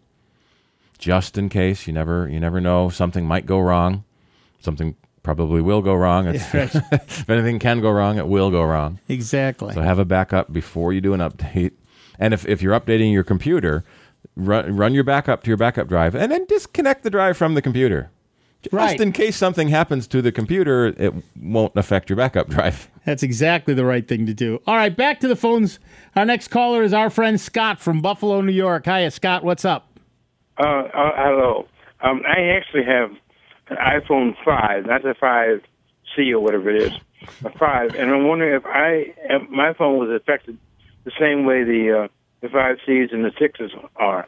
Just in case, you never you never know, something might go wrong. Something probably will go wrong. It's,
yeah, right.
If anything can go wrong, it will go wrong.
Exactly.
So have a backup before you do an update. And if, if you're updating your computer, run run your backup to your backup drive, and then disconnect the drive from the computer. Just
right.
in case something happens to the computer, it won't affect your backup drive.
That's exactly the right thing to do. All right, back to the phones. Our next caller is our friend Scott from Buffalo, New York. Hiya, Scott. What's up?
Uh, uh, hello. Um, I actually have an iPhone five, not the five C or whatever it is, a five, and I'm wondering if I if my phone was affected the same way the uh, the five Cs and the sixes are.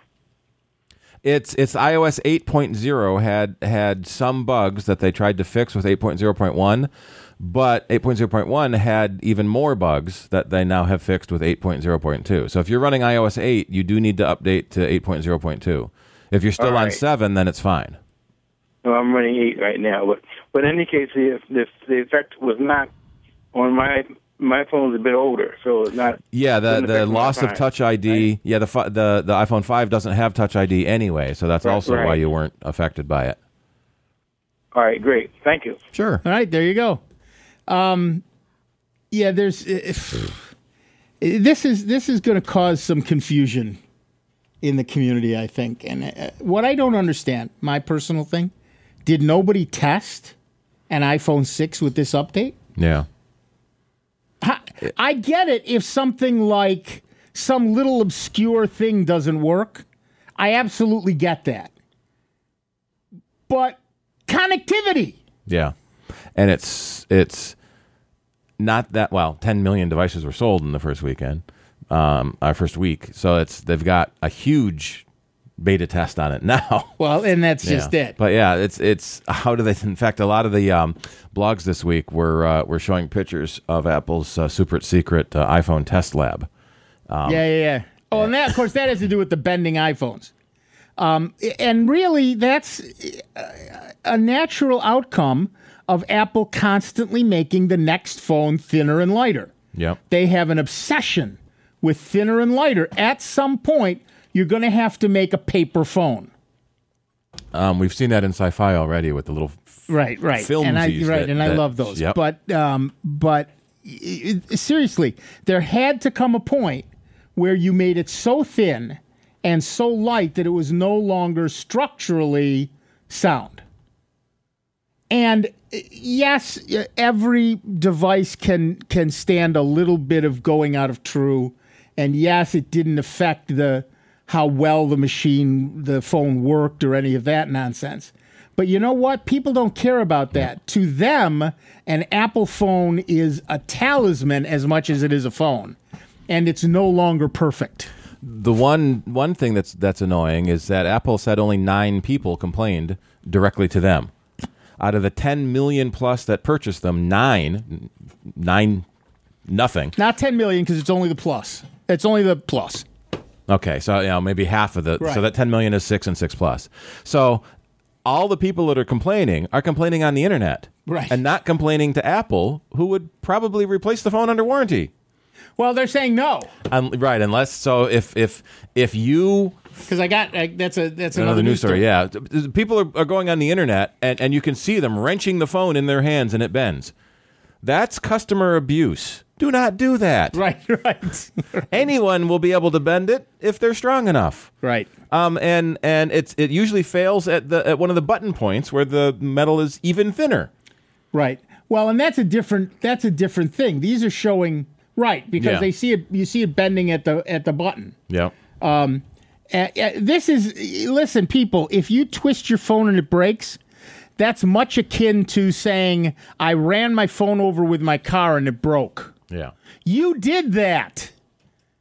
It's it's iOS eight point oh had had some bugs that they tried to fix with eight point oh point one, but eight point oh point one had even more bugs that they now have fixed with eight point oh point two. So if you're running iOS eight, you do need to update to eight point oh point two. If you're still
All right.
on seven, then it's fine.
No, I'm running eight right now, but but in any case, if, if the effect was not on my my phone's a bit older, so it's not.
Yeah, the the loss of Touch I D.
Right?
Yeah, the the the iPhone five doesn't have Touch I D anyway, so that's
Right,
also
right.
why you weren't affected by it.
All right, great, thank you.
Sure.
All right, there you go. Um, yeah, there's if, this is this is going to cause some confusion in the community, I think. And uh, what I don't understand, my personal thing, did nobody test an iPhone six with this update?
Yeah.
I, I get it if something like some little obscure thing doesn't work. I absolutely get that. But connectivity.
Yeah. And it's it's not that well, ten million devices were sold in the first weekend. Um, our first week, so it's they've got a huge beta test on it now.
Well, and that's
yeah.
just it.
But yeah, it's it's how do they? In fact, a lot of the um, blogs this week were uh, were showing pictures of Apple's uh, super secret uh, iPhone test lab. Um,
yeah, yeah, yeah. Oh, and that, of course, that has to do with the bending iPhones. Um, and really, that's a natural outcome of Apple constantly making the next phone thinner and lighter.
Yep.
They have an obsession with thinner and lighter. At some point, you're going to have to make a paper phone.
Um, we've seen that in sci-fi already with the little f-
right, right,
filmsies
and I right,
that,
and I
that,
love those.
Yep.
But um, but it, it, seriously, there had to come a point where you made it so thin and so light that it was no longer structurally sound. And yes, every device can can stand a little bit of going out of true. And yes, it didn't affect the how well the machine, the phone worked or any of that nonsense. But you know what? People don't care about that. Yeah. To them, an Apple phone is a talisman as much as it is a phone. And it's no longer perfect.
The one one thing that's that's annoying is that Apple said only nine people complained directly to them. Out of the ten million plus that purchased them, nine, nine, nothing.
Not ten million because it's only the plus. It's only the plus.
Okay, so you know maybe half of the.
Right.
So that ten million is six and six plus. So all the people that are complaining are complaining on the internet,
right,
and not complaining to Apple, who would probably replace the phone under warranty.
Well, they're saying no.
Um, right, unless so if if if you.
Because I got uh, that's a that's
another,
another
news
news
story. story. Yeah, people are, are going on the internet and, and you can see them wrenching the phone in their hands and it bends. That's customer abuse. Do not do that.
Right, right.
Anyone will be able to bend it if they're strong enough.
Right.
Um, and and it's it usually fails at the at one of the button points where the metal is even thinner.
Right. Well, and that's a different that's a different thing. These are showing right because
Yeah.
they see it. You see it bending at the at the button.
Yeah.
Um. Uh, uh, this is, listen, people, if you twist your phone and it breaks, that's much akin to saying, I ran my phone over with my car and it broke.
Yeah.
You did that.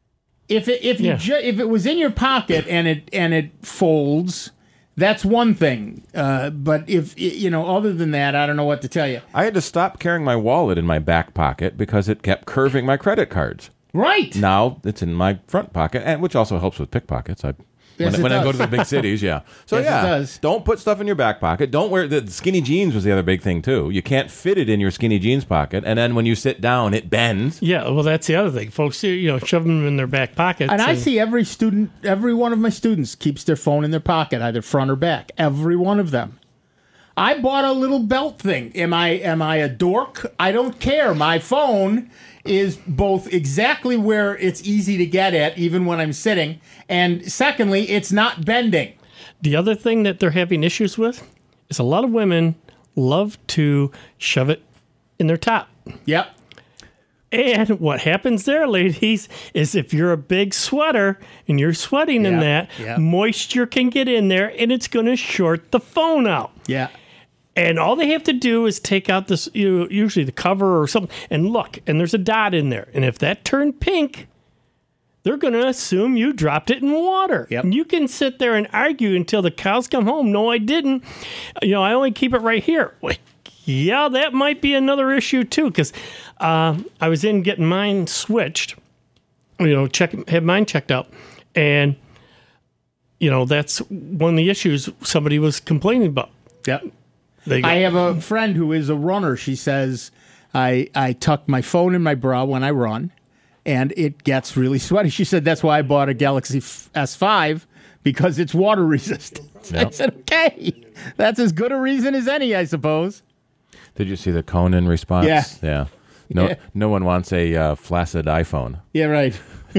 If it if you
Yeah.
ju- if it was in your pocket and it and it folds, that's one thing. Uh, but if you know, other than that, I don't know what to tell you.
I had to stop carrying my wallet in my back pocket because it kept curving my credit cards.
Right.
Now it's in my front pocket, and which also helps with pickpockets. I
Yes,
when,
it
when I go
does.
to the big cities, yeah. So
Yes, it
yeah,
does.
don't put stuff in your back pocket. Don't wear the skinny jeans was the other big thing too. You can't fit it in your skinny jeans pocket, and then when you sit down, it bends.
Yeah, well, that's the other thing. Folks, you know, shove them in their back pockets.
And I see every student, every one of my students keeps their phone in their pocket, either front or back. Every one of them. I bought a little belt thing. Am I am I a dork? I don't care. My phone is both exactly where it's easy to get at, even when I'm sitting, and secondly, it's not bending.
The other thing that they're having issues with is a lot of women love to shove it in their top.
Yep.
And what happens there, ladies, is if you're a big sweater and you're sweating in
Yeah,
that,
yeah.
moisture can get in there and it's going to short the phone out.
Yeah.
And all they have to do is take out this, you know, usually the cover or something, and look, and there's a dot in there. And if that turned pink, they're going to assume you dropped it in water.
Yep.
And you can sit there and argue until the cows come home. No, I didn't. You know, I only keep it right here. Like, yeah, that might be another issue too, because uh, I was in getting mine switched. You know, check had mine checked out, and you know that's one of the issues somebody was complaining about.
Yep.
They
I have a friend who is a runner. She says, I, I tuck my phone in my bra when I run, and it gets really sweaty. She said, that's why I bought a Galaxy S five, because it's water resistant. I
Yep.
said, okay, that's as good a reason as any, I suppose.
Did you see the Conan response?
Yeah.
Yeah. No,
Yeah.
no one wants a uh, flaccid iPhone.
Yeah, right.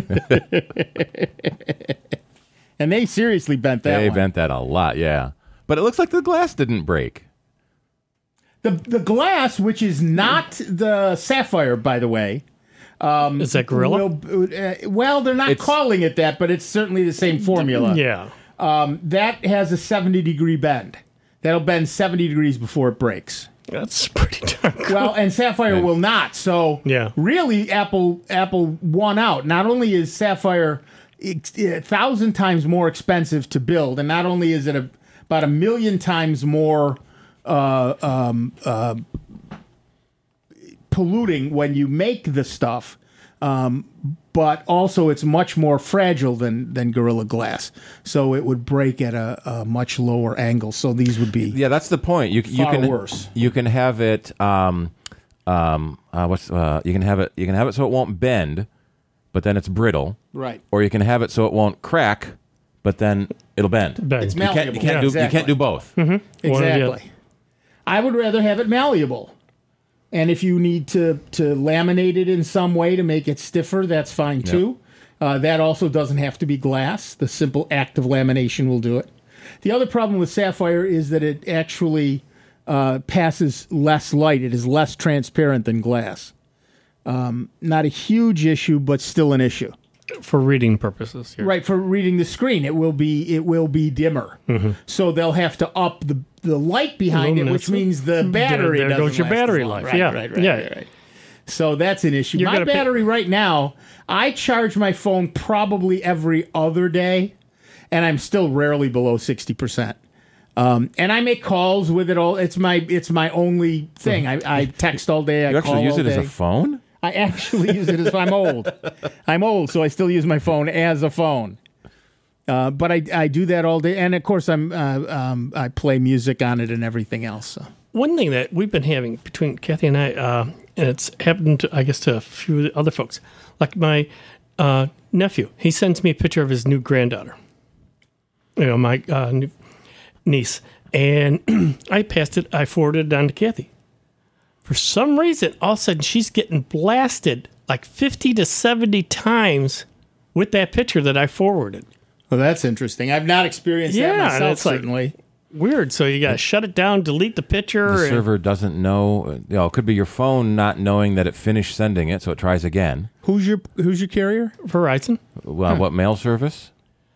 And they seriously bent that
They
one.
bent that a lot, yeah. But it looks like the glass didn't break.
The, the glass, which is not the sapphire, by the way.
is that Gorilla?
Will, uh, well, they're not
It's-
calling it that, but it's certainly the same formula.
Yeah.
That has a seventy degree bend. That'll bend seventy degrees before it breaks.
That's pretty darn good.
Well, and Sapphire will not. So
Yeah.
really, Apple Apple won out. Not only is Sapphire ex- a thousand times more expensive to build, and not only is it a, about a million times more uh, um, uh, polluting when you make the stuff, um, but also it's much more fragile than, than Gorilla Glass. So it would break at a, a much lower angle. So these would be
Yeah, that's the point. You you
Far
can
worse.
You can have it. Um, um, uh, what's uh, you can have it. You can have it so it won't bend, but then it's brittle.
right.
Or you can have it so it won't crack, but then it'll bend.
Bend.
It's
You can't,
malleable.
you can't
Yeah,
do
exactly.
you can't do both.
One or the other.
Exactly. I would rather have it malleable. And if you need to, to laminate it in some way to make it stiffer, that's fine too. Uh, that also doesn't have to be glass. The simple act of lamination will do it. The other problem with Sapphire is that it actually uh, passes less light. It is less transparent than glass. Um, not a huge issue, but still an issue.
For reading purposes. Here.
Right, for reading the screen, it will be it will be dimmer. So they'll have to up the the light behind it, which
Luminescent.
means the battery.
There- there
doesn't
goes your
last as
battery
long.
life.
Right,
Yeah,
right, right,
yeah.
right, right. So that's an issue.
You're
My
gonna pay-
battery right now, I charge my phone probably every other day, and I'm still rarely below sixty percent. Um, and I make calls with it all. It's my it's my only thing. I, I text all day. I
You
call
actually use
all
it as a
day.
phone?
I actually use it as I'm old. I'm old, so I still use my phone as a phone. Uh, but I, I do that all day, and of course I'm uh, um, I play music on it and everything else. So.
One thing that we've been having between Kathy and I, uh, and it's happened, to, I guess, to a few other folks, like my uh, nephew. He sends me a picture of his new granddaughter, you know, my uh, new niece, and I passed it. I forwarded it on to Kathy. For some reason, all of a sudden, she's getting blasted like fifty to seventy times with that picture that I forwarded.
Well, that's interesting. I've not experienced
Yeah,
that
and
myself,
it's like-
certainly.
Weird. So you got to shut it down, delete the picture.
The
and-
server doesn't know. uh, You know, it could be your phone not knowing that it finished sending it, so it tries again.
Who's your Who's your carrier?
Verizon.
Well, what mail service?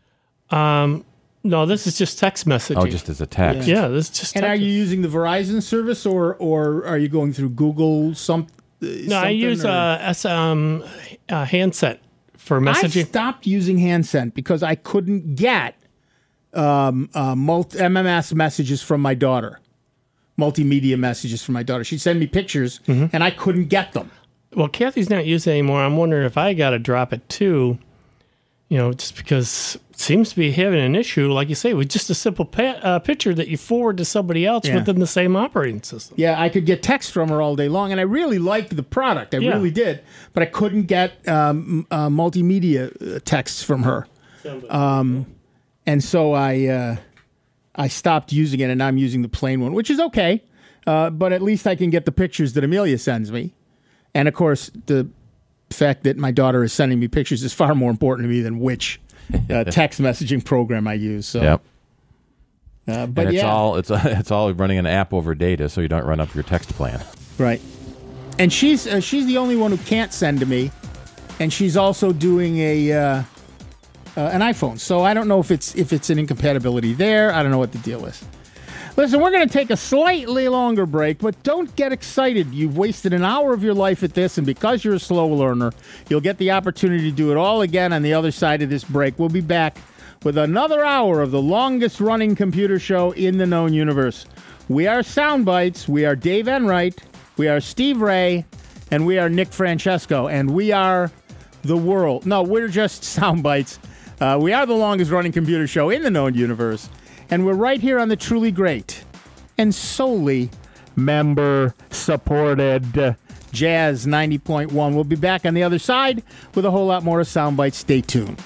No, this is just text messaging.
Oh, just as a text.
yeah, this is just.
And
text.
are you using the Verizon service, or or are you going through Google? Some. Uh,
No, I use
or-
uh, S, um, a handset for messaging?
I stopped using HandSend because I couldn't get um, uh, multi- M M S messages from my daughter, multimedia messages from my daughter. She'd send me pictures,
Mm-hmm.
and I couldn't get them.
Well, Kathy's not using it anymore. I'm wondering if I got to drop it too, you know, just because it seems to be having an issue, like you say, with just a simple pa- uh, picture that you forward to somebody else
Yeah.
within the same operating system.
Yeah, I could get text from her all day long, and I really liked the product. I
Yeah.
really did, but I couldn't get um, uh, multimedia uh, texts from her. Um, and so I uh, I stopped using it, and now I'm using the plain one, which is okay. Uh, but at least I can get the pictures that Amelia sends me. And, of course, the fact that my daughter is sending me pictures is far more important to me than which uh, text messaging program I use. So,
Yep.
uh, but
and it's
yeah,
all it's it's all running an app over data, so you don't run up your text plan.
right. And she's uh, she's the only one who can't send to me, and she's also doing a uh, uh, an iPhone. So I don't know if it's if it's an incompatibility there. I don't know what the deal is. Listen, we're going to take a slightly longer break, but don't get excited. You've wasted an hour of your life at this, and because you're a slow learner, you'll get the opportunity to do it all again on the other side of this break. We'll be back with another hour of the longest-running computer show in the known universe. We are Soundbites. We are Dave Enright. We are Steve Ray. And we are Nick Francesco. And we are the world. No, we're just Soundbites. Uh, we are the longest-running computer show in the known universe. And we're right here on the truly great and solely member-supported Jazz ninety point one. We'll be back on the other side with a whole lot more of Soundbites. Stay tuned.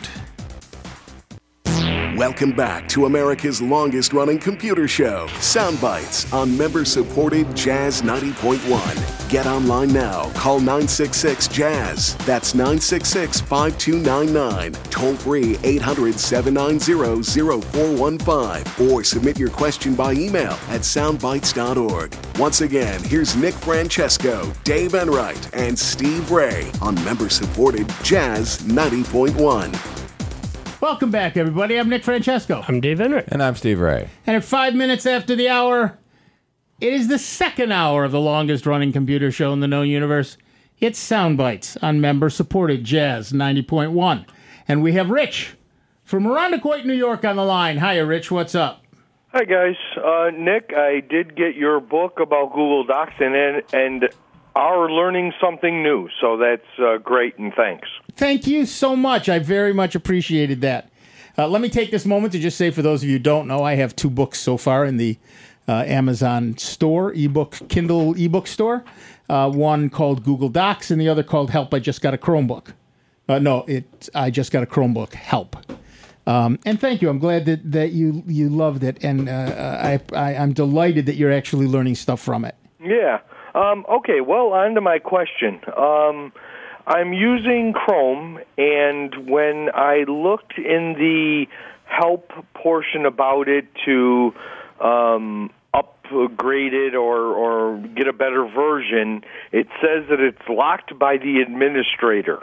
Welcome back to America's longest-running computer show, Soundbites, on member-supported Jazz ninety point one. Get online now. Call nine six six, Jazz. That's nine six six, five two nine nine. Toll free eight hundred, seven nine zero, zero four one five. Or submit your question by email at soundbites dot org. Once again, here's Nick Francesco, Dave Enright, and Steve Ray on member-supported Jazz ninety point one.
Welcome back, everybody. I'm Nick Francesco.
I'm Dave Enright.
And I'm Steve Ray.
And at five minutes after the hour, it is the second hour of the longest-running computer show in the known universe. It's Soundbites on member-supported Jazz ninety point one. And we have Rich from Irondequoit, New York on the line. Hiya, Rich. What's up?
Hi, guys. Uh, Nick, I did get your book about Google Docs and and are learning something new, so that's uh, great, and thanks.
Thank you so much. I very much appreciated that. Uh, let me take this moment to just say, for those of you who don't know, I have two books so far in the uh, Amazon store, ebook, Kindle ebook store. Uh, one called Google Docs and the other called Help, I Just Got a Chromebook. Uh, no, it. I Just Got a Chromebook, Help. Um, and thank you. I'm glad that, that you you loved it, and uh, I, I, I'm delighted that you're actually learning stuff from it.
Yeah. Um, okay, well, on to my question. Um, I'm using Chrome, and when I looked in the help portion about it to um, upgrade it or, or get a better version, it says that it's locked by the administrator.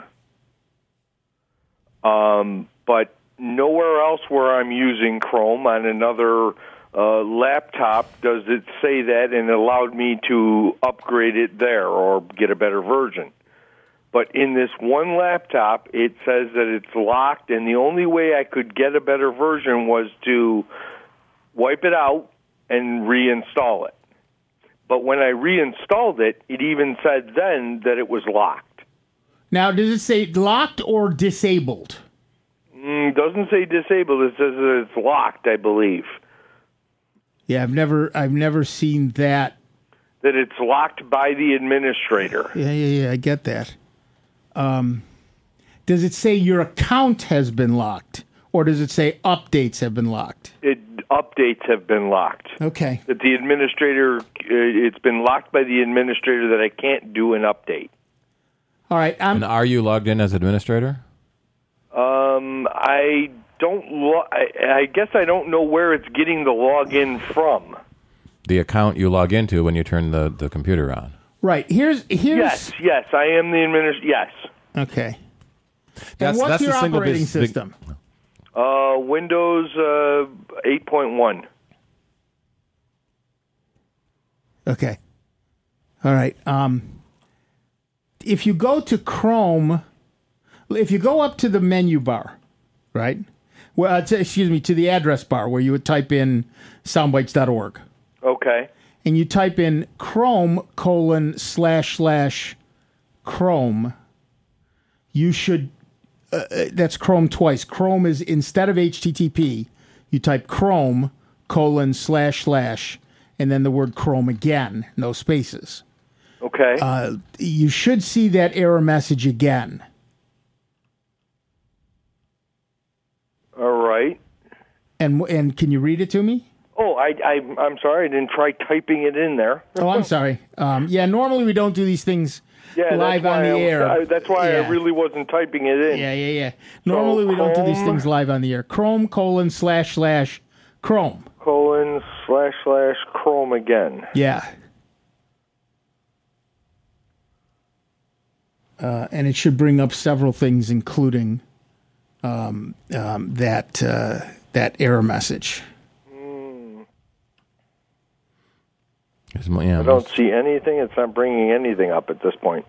Um, but nowhere else where I'm using Chrome on another uh, laptop does it say that, and it allowed me to upgrade it there or get a better version. But in this one laptop, it says that it's locked, and the only way I could get a better version was to wipe it out and reinstall it. But when I reinstalled it, it even said then that it was locked.
Now, does it say locked or disabled?
Mm, doesn't say disabled. It says that it's locked, I believe.
Yeah, I've never, I've never seen that.
That it's locked by the administrator.
Yeah, yeah, yeah. I get that. Um, does it say your account has been locked, or does it say updates have been locked?
It updates have been locked.
Okay.
That the administrator, it's been locked by the administrator that I can't do an update.
All right. I'm,
And are you logged in as administrator?
Um, I don't. Lo- I, I guess I don't know where it's getting the login from.
The account you log into when you turn the, the computer on.
right. Here's here's.
Yes, yes, I am the administrator. Yes.
Okay.
That's-
and what's
that's
your
the single
operating
bis- big-
system?
Uh, Windows uh, eight point one.
Okay. All right. Um, if you go to Chrome if you go up to the menu bar, right? Well, uh, to, excuse me, to the address bar where you would type in soundbites dot org.
Okay.
And you type in Chrome colon slash slash Chrome. You should, uh, that's Chrome twice. Chrome is, instead of H T T P, you type Chrome colon slash slash, and then the word Chrome again, no spaces.
Okay.
Uh, you should see that error message again.
All right.
And and can you read it to me?
Oh, I, I, I'm sorry. I didn't try typing it in there.
Oh, I'm sorry. Um, yeah, normally we don't do these things
yeah,
live
that's
on
why
the
I,
air.
I, that's why
yeah.
I really wasn't typing it in.
Yeah, yeah, yeah. Normally
so
we don't do these
Chrome-
things live on the air. Chrome colon slash slash Chrome.
Colon slash slash Chrome again.
Yeah. Uh, and it should bring up several things, including um, um, that uh, that error message.
Yeah,
I don't see anything. It's not bringing anything up at this point.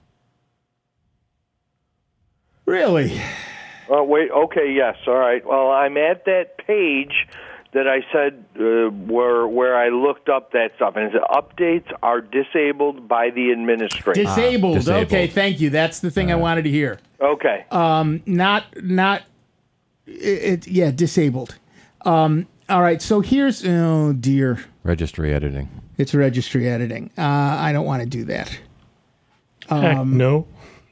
Really?
Oh, wait. Okay, yes. All right. Well, I'm at that page that I said uh, where where I looked up that stuff, and it said updates are disabled by the administrator.
Disabled.
Ah, disabled.
Okay, thank you. That's the thing I wanted to hear.
Okay.
Um, not not it, it yeah, disabled. Um, all right, so here's oh dear.
Registry editing.
It's registry editing. Uh, I don't want to do that.
Heck,
Um,
no.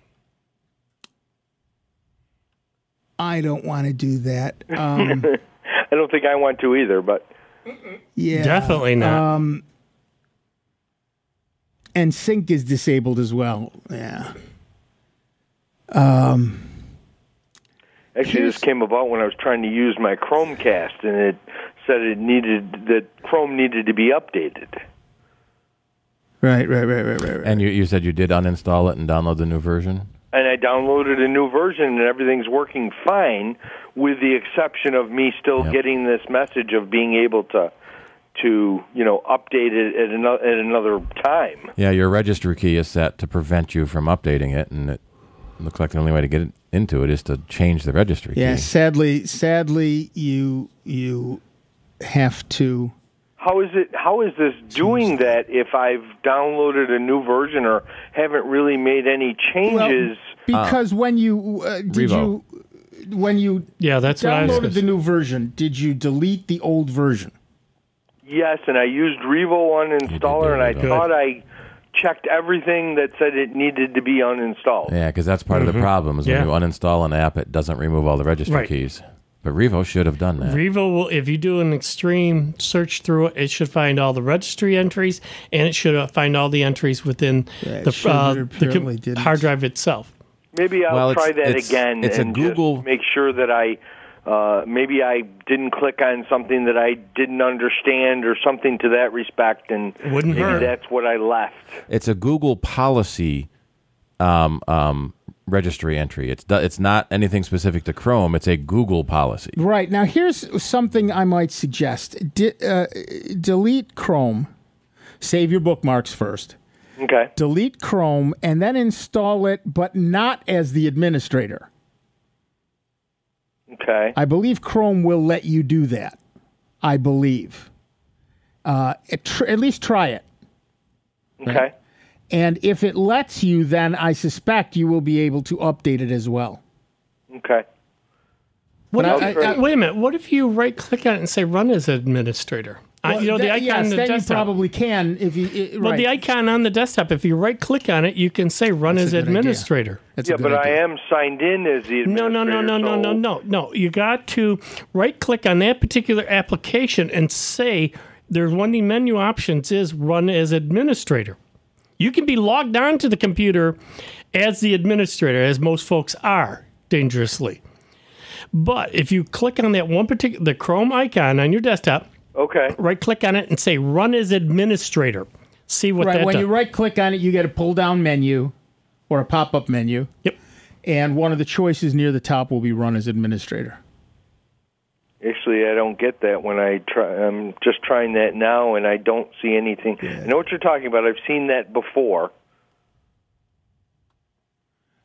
I don't want to do that. Um,
I don't think I want to either, but
yeah.
Definitely not.
Um, and sync is disabled as well. Yeah. Um,
actually,
Here's-
this came about when I was trying to use my Chromecast, and it said it needed that Chrome needed to be updated.
right, right, right, right, right, right.
And you, you said you did uninstall it and download the new version?
And I downloaded a new version, and everything's working fine, with the exception of me still
Yep.
getting this message of being able to, to you know, update it at another, at another time.
Yeah, your registry key is set to prevent you from updating it, and it looks like the only way to get it into it is to change the registry
yeah,
key.
sadly, sadly, you you have to.
How is it? How is this doing that if I've downloaded a new version or haven't really made any changes?
Well, because when you uh, did
Revo.
you when you
Yeah, that's what I was
downloaded
gonna
the new version, did you delete the old version?
Yes, and I used Revo uninstaller, and I
Revo.
thought I checked everything that said it needed to be uninstalled.
Yeah, because that's part of the problem is
Yeah.
when you uninstall an app, it doesn't remove all the registry
Right.
keys. But Revo should have done that.
Revo will, if you do an extreme search through it, it should find all the registry entries, and it should uh, find all the entries within
Yeah, it
the,
should,
uh,
but
the
apparently
com-
didn't.
hard drive itself.
Maybe I'll
Well, it's-
try that
it's-
again
it's a
and
Google-
just make sure that I uh, maybe I didn't click on something that I didn't understand or something to that respect, and
Wouldn't
maybe
hurt.
that's what I left.
It's a Google policy um, um, registry entry. It's do- it's not anything specific to Chrome. It's a Google policy.
Right. Now, here's something I might suggest. De- uh, delete Chrome. Save your bookmarks first.
Okay.
Delete Chrome and then install it, but not as the administrator.
Okay.
I believe Chrome will let you do that. I believe. Uh, it tr- at least try it.
Okay.
And if it lets you, then I suspect you will be able to update it as well.
Okay.
What
But
if,
I- I- I-
wait a minute. What if you right click on it and say run as administrator? Uh,
Well,
you know, the
that-
icon
yes,
on the
then you
desktop.
probably can if you. It,
Well,
right.
the icon on the desktop, if you right click on it, you can say run
That's
as
a good idea.
administrator.
That's a
Yeah,
good
but I
idea.
am signed in as the
No,
administrator.
no, no, no, no,
so-
no, no, no. You got to right click on that particular application and say there's one of the menu options is run as administrator. You can be logged on to the computer as the administrator, as most folks are, dangerously. But if you click on that one particular, the Chrome icon on your desktop,
Okay.
right click on it and say run as administrator. See what
Right.
that
When
does.
you right click on it, you get a pull down menu or a pop up menu.
Yep.
And one of the choices near the top will be run as administrator.
Actually, I don't get that when I try. I'm just trying that now, and I don't see anything. I know what you're talking about. I've seen that before.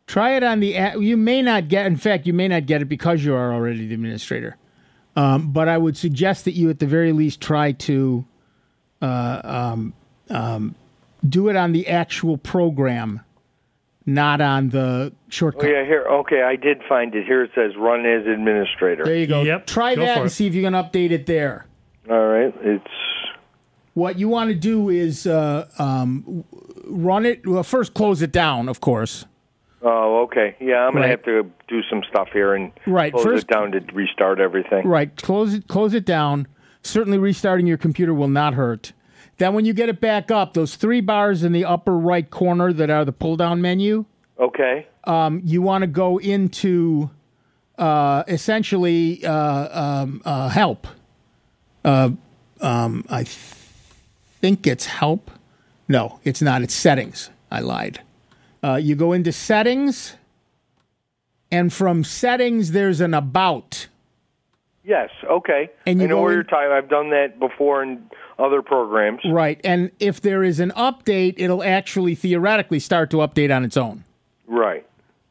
Try it on the app. You may not get, in fact, you may not get it because you are already the administrator. Um, but I would suggest that you at the very least try to uh, um, um, do it on the actual program, not on the shortcut.
Oh, yeah, here. Okay, I did find it. Here it says run as administrator.
There you go.
Yep,
Try
go
that
for
and
it.
see if you can update it there.
All right, it's...
What you want to do is uh, um, run it. Well, first close it down, of course.
Oh, okay. Yeah, I'm going
Right.
to have to do some stuff here and
Right,
close
first-
it down to restart everything.
Right. Close it. Close it down. Certainly, restarting your computer will not hurt. Then, when you get it back up, those three bars in the upper right corner that are the pull-down menu,
Okay.
um, you want to go into uh, essentially uh, um, uh, help. Uh, um, I th- think it's help. No, it's not. It's settings. I lied. Uh, you go into settings, and from settings, there's an about.
Yes, okay.
And you
I know
go
where
in-
you're talking. I've done that before in other programs.
Right. And if there is an update, it'll actually theoretically start to update on its own.
Right.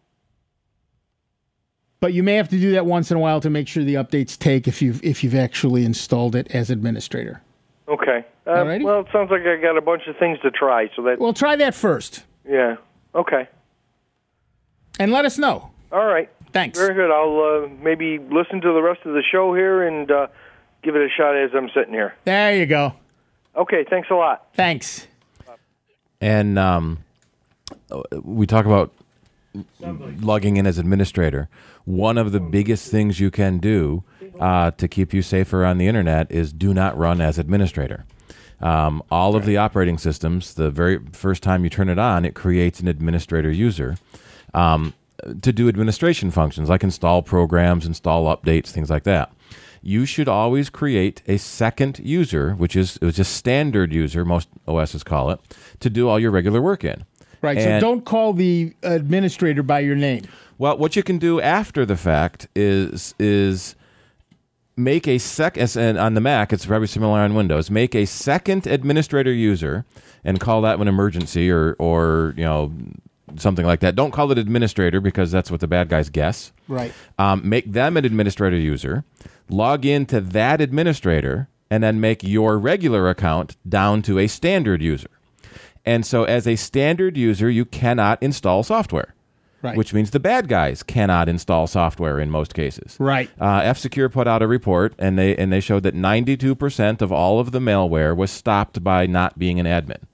But you may have to do that once in a while to make sure the updates take if you've if you've actually installed it as administrator.
Okay. Uh,
Alrighty.
well, it sounds like I got a bunch of things to try, so that...
Well, try that first
Yeah. Okay.
and let us know.
All right.
Thanks.
Very good. I'll uh, maybe listen to the rest of the show here and uh, give it a shot as I'm sitting here.
There you go.
Okay, thanks a lot.
Thanks.
And um, we talk about logging in as administrator. One of the biggest things you can do uh, to keep you safer on the internet is do not run as administrator. Um, all of the operating systems, the very first time you turn it on, it creates an administrator user um, to do administration functions like install programs, install updates, things like that. You should always create a second user, which is which is standard user, most O Ss call it, to do all your regular work in.
Right.
And-
so don't call the administrator by your name.
Well, what you can do after the fact is is make a second, and on the Mac, it's probably similar on Windows. Make a second administrator user and call that an emergency or or you know something like that. Don't call it administrator because that's what the bad guys guess.
Right.
Um, make them an administrator user. Log into that administrator and then make your regular account down to a standard user. And so, as a standard user, you cannot install software.
Right.
Which means the bad guys cannot install software in most cases.
Right.
Uh, F-Secure put out a report, and they and they showed that ninety-two percent of all of the malware was stopped by not being an admin.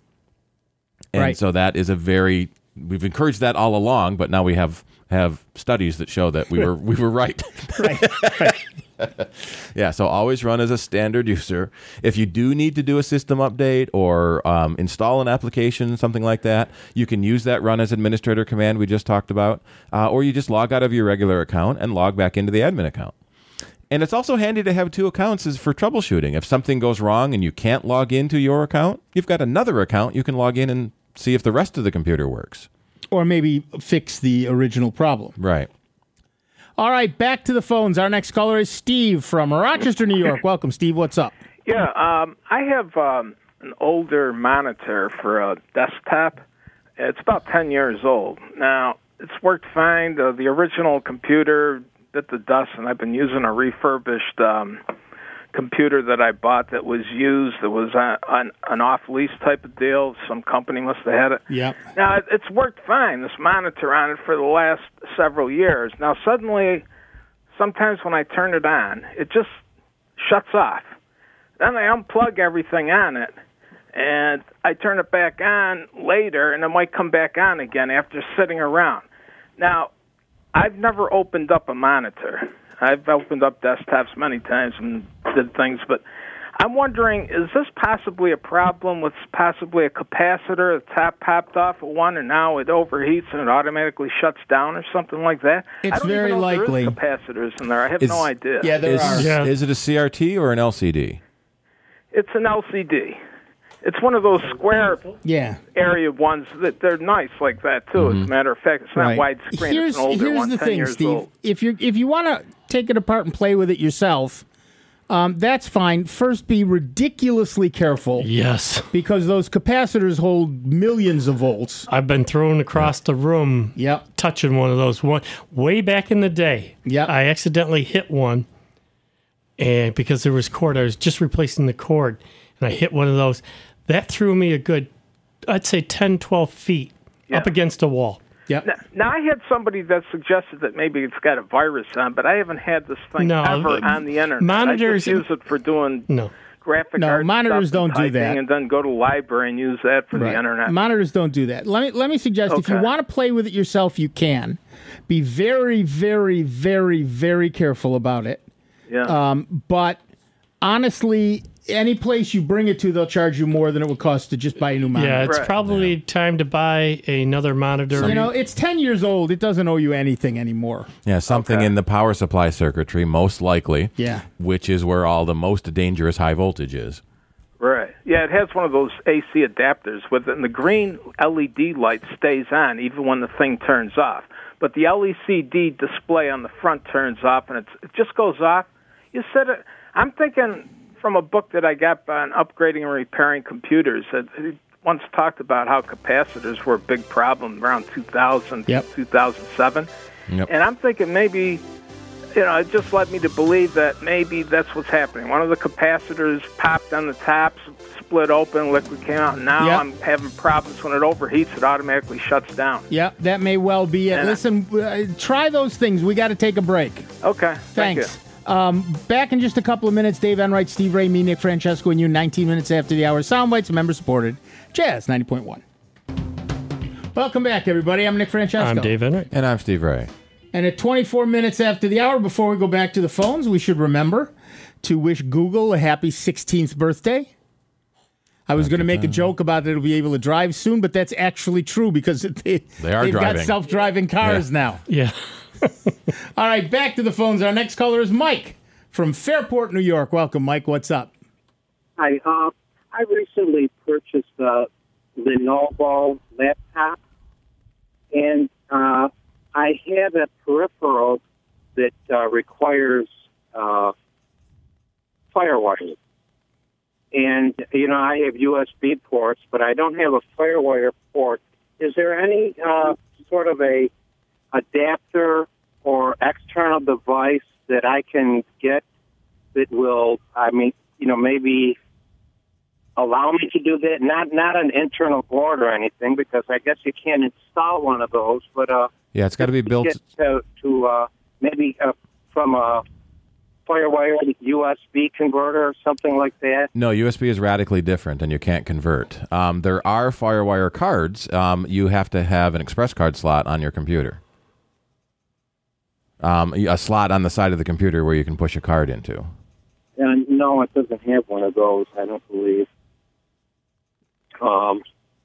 And
Right.
so that is a very we've encouraged that all along, but now we have have studies that show that we were we were right.
Right. Right.
Yeah, so always run as a standard user. If you do need to do a system update or um, install an application, something like that, you can use that run as administrator command we just talked about, uh, or you just log out of your regular account and log back into the admin account. And it's also handy to have two accounts is for troubleshooting. If something goes wrong and you can't log into your account, you've got another account you can log in and see if the rest of the computer works.
Or maybe fix the original problem.
Right.
All right, back to the phones. Our next caller is Steve from Rochester, New York. Welcome, Steve. What's up?
Yeah, um, I have um, an older monitor for a desktop. It's about ten years old. Now, it's worked fine. The, the original computer bit the dust, and I've been using a refurbished um, computer that I bought that was used. It was on, on an off-lease type of deal. Some company must have had it.
Yep.
Now, it, it's worked fine, this monitor on it, for the last several years. Now, suddenly, sometimes when I turn it on, it just shuts off. Then I unplug everything on it, and I turn it back on later, and it might come back on again after sitting around. Now, I've never opened up a monitor. I've opened up desktops many times and did things, but I'm wondering, is this possibly a problem with possibly a capacitor? The top popped off of one, and now it overheats and it automatically shuts down or something like that?
It's
I don't
very
even know if
likely.
There is capacitors in there. I have
Is-
no idea.
Yeah, there
Is,
are.
Yeah.
is it a C R T or an L C D?
It's an L C D. It's one of those square
Yeah.
area ones that they're nice like that too. As a matter of fact, it's not
Right.
widescreen.
Here's,
it's an older
here's
one,
the
ten
thing,
years
Steve.
old.
If you if you want to take it apart and play with it yourself, Um, that's fine. First, be ridiculously careful.
Yes.
Because those capacitors hold millions of volts.
I've been thrown across the room
Yep.
touching one of those. One, way back in the day,
Yep.
I accidentally hit one, and because there was cord, I was just replacing the cord, and I hit one of those. That threw me a good, I'd say ten, twelve feet
Yeah.
up against a wall.
Yep.
Now, now, I had somebody that suggested that maybe it's got a virus on, but I haven't had this thing
No,
ever
uh,
on the internet.
monitors-
I just use it for doing
No.
graphic
No,
art
monitors
stuff and
don't do
typing,
that.
and then go to the library and use that for
Right.
the internet.
Monitors don't do that. Let me let me suggest if you
Okay.
want to play with it yourself, you can. Be very, very, very, very careful about it.
yeah.
Um, but honestly, any place you bring it to, they'll charge you more than it would cost to just buy a new monitor.
Yeah, it's
Right.
probably time to buy another monitor.
You know, it's ten years old. It doesn't owe you anything anymore.
Yeah, something
Okay.
in the power supply circuitry, most likely.
Yeah.
Which is where all the most dangerous high voltage is.
Right. Yeah, it has one of those A C adapters with it, and the green L E D light stays on even when the thing turns off. But the L C D display on the front turns off, and it's, it just goes off. You said it. I'm thinking from a book that I got on upgrading and repairing computers. It, it once talked about how capacitors were a big problem around two thousand,
Yep.
two thousand seven.
Yep.
And I'm thinking maybe, you know, it just led me to believe that maybe that's what's happening. One of the capacitors popped on the top, split open, liquid came out, and now
Yep.
I'm having problems when it overheats, it automatically shuts down.
Yeah, that may well be it.
Yeah.
Listen, uh, try those things. We got to take a break.
Okay, thank
Thanks.
you.
Um, back in just a couple of minutes, Dave Enright, Steve Ray, me, Nick Francesco, and you, nineteen minutes after the hour. Soundbites, member supported. Jazz ninety point one. Welcome back, everybody. I'm Nick Francesco.
I'm Dave Enright.
And I'm Steve Ray.
And at twenty-four minutes after the hour, before we go back to the phones, we should remember to wish Google a happy sixteenth birthday. I was going to make a joke about it. It'll be able to drive soon, but that's actually true because they,
They are
they've got
driving.
self-driving cars
Yeah.
now.
Yeah.
All right, back to the phones. Our next caller is Mike from Fairport, New York. Welcome, Mike. What's up?
Hi. Uh, I recently purchased a Lenovo laptop, and uh, I have a peripheral that uh, requires uh, FireWire. And, you know, I have U S B ports, but I don't have a FireWire port. Is there any uh, sort of a adapter or external device that I can get that will, I mean, you know, maybe allow me to do that? Not not an internal board or anything, because I guess you can't install one of those. But uh,
Yeah, it's got to be built.
get to, to uh, maybe uh, from a FireWire U S B converter or something like that.
No, U S B is radically different, and you can't convert. Um, there are FireWire cards. Um, you have to have an express card slot on your computer. Um, a slot on the side of the computer where you can push a card into.
And no, it doesn't have one of those, I don't believe. Um,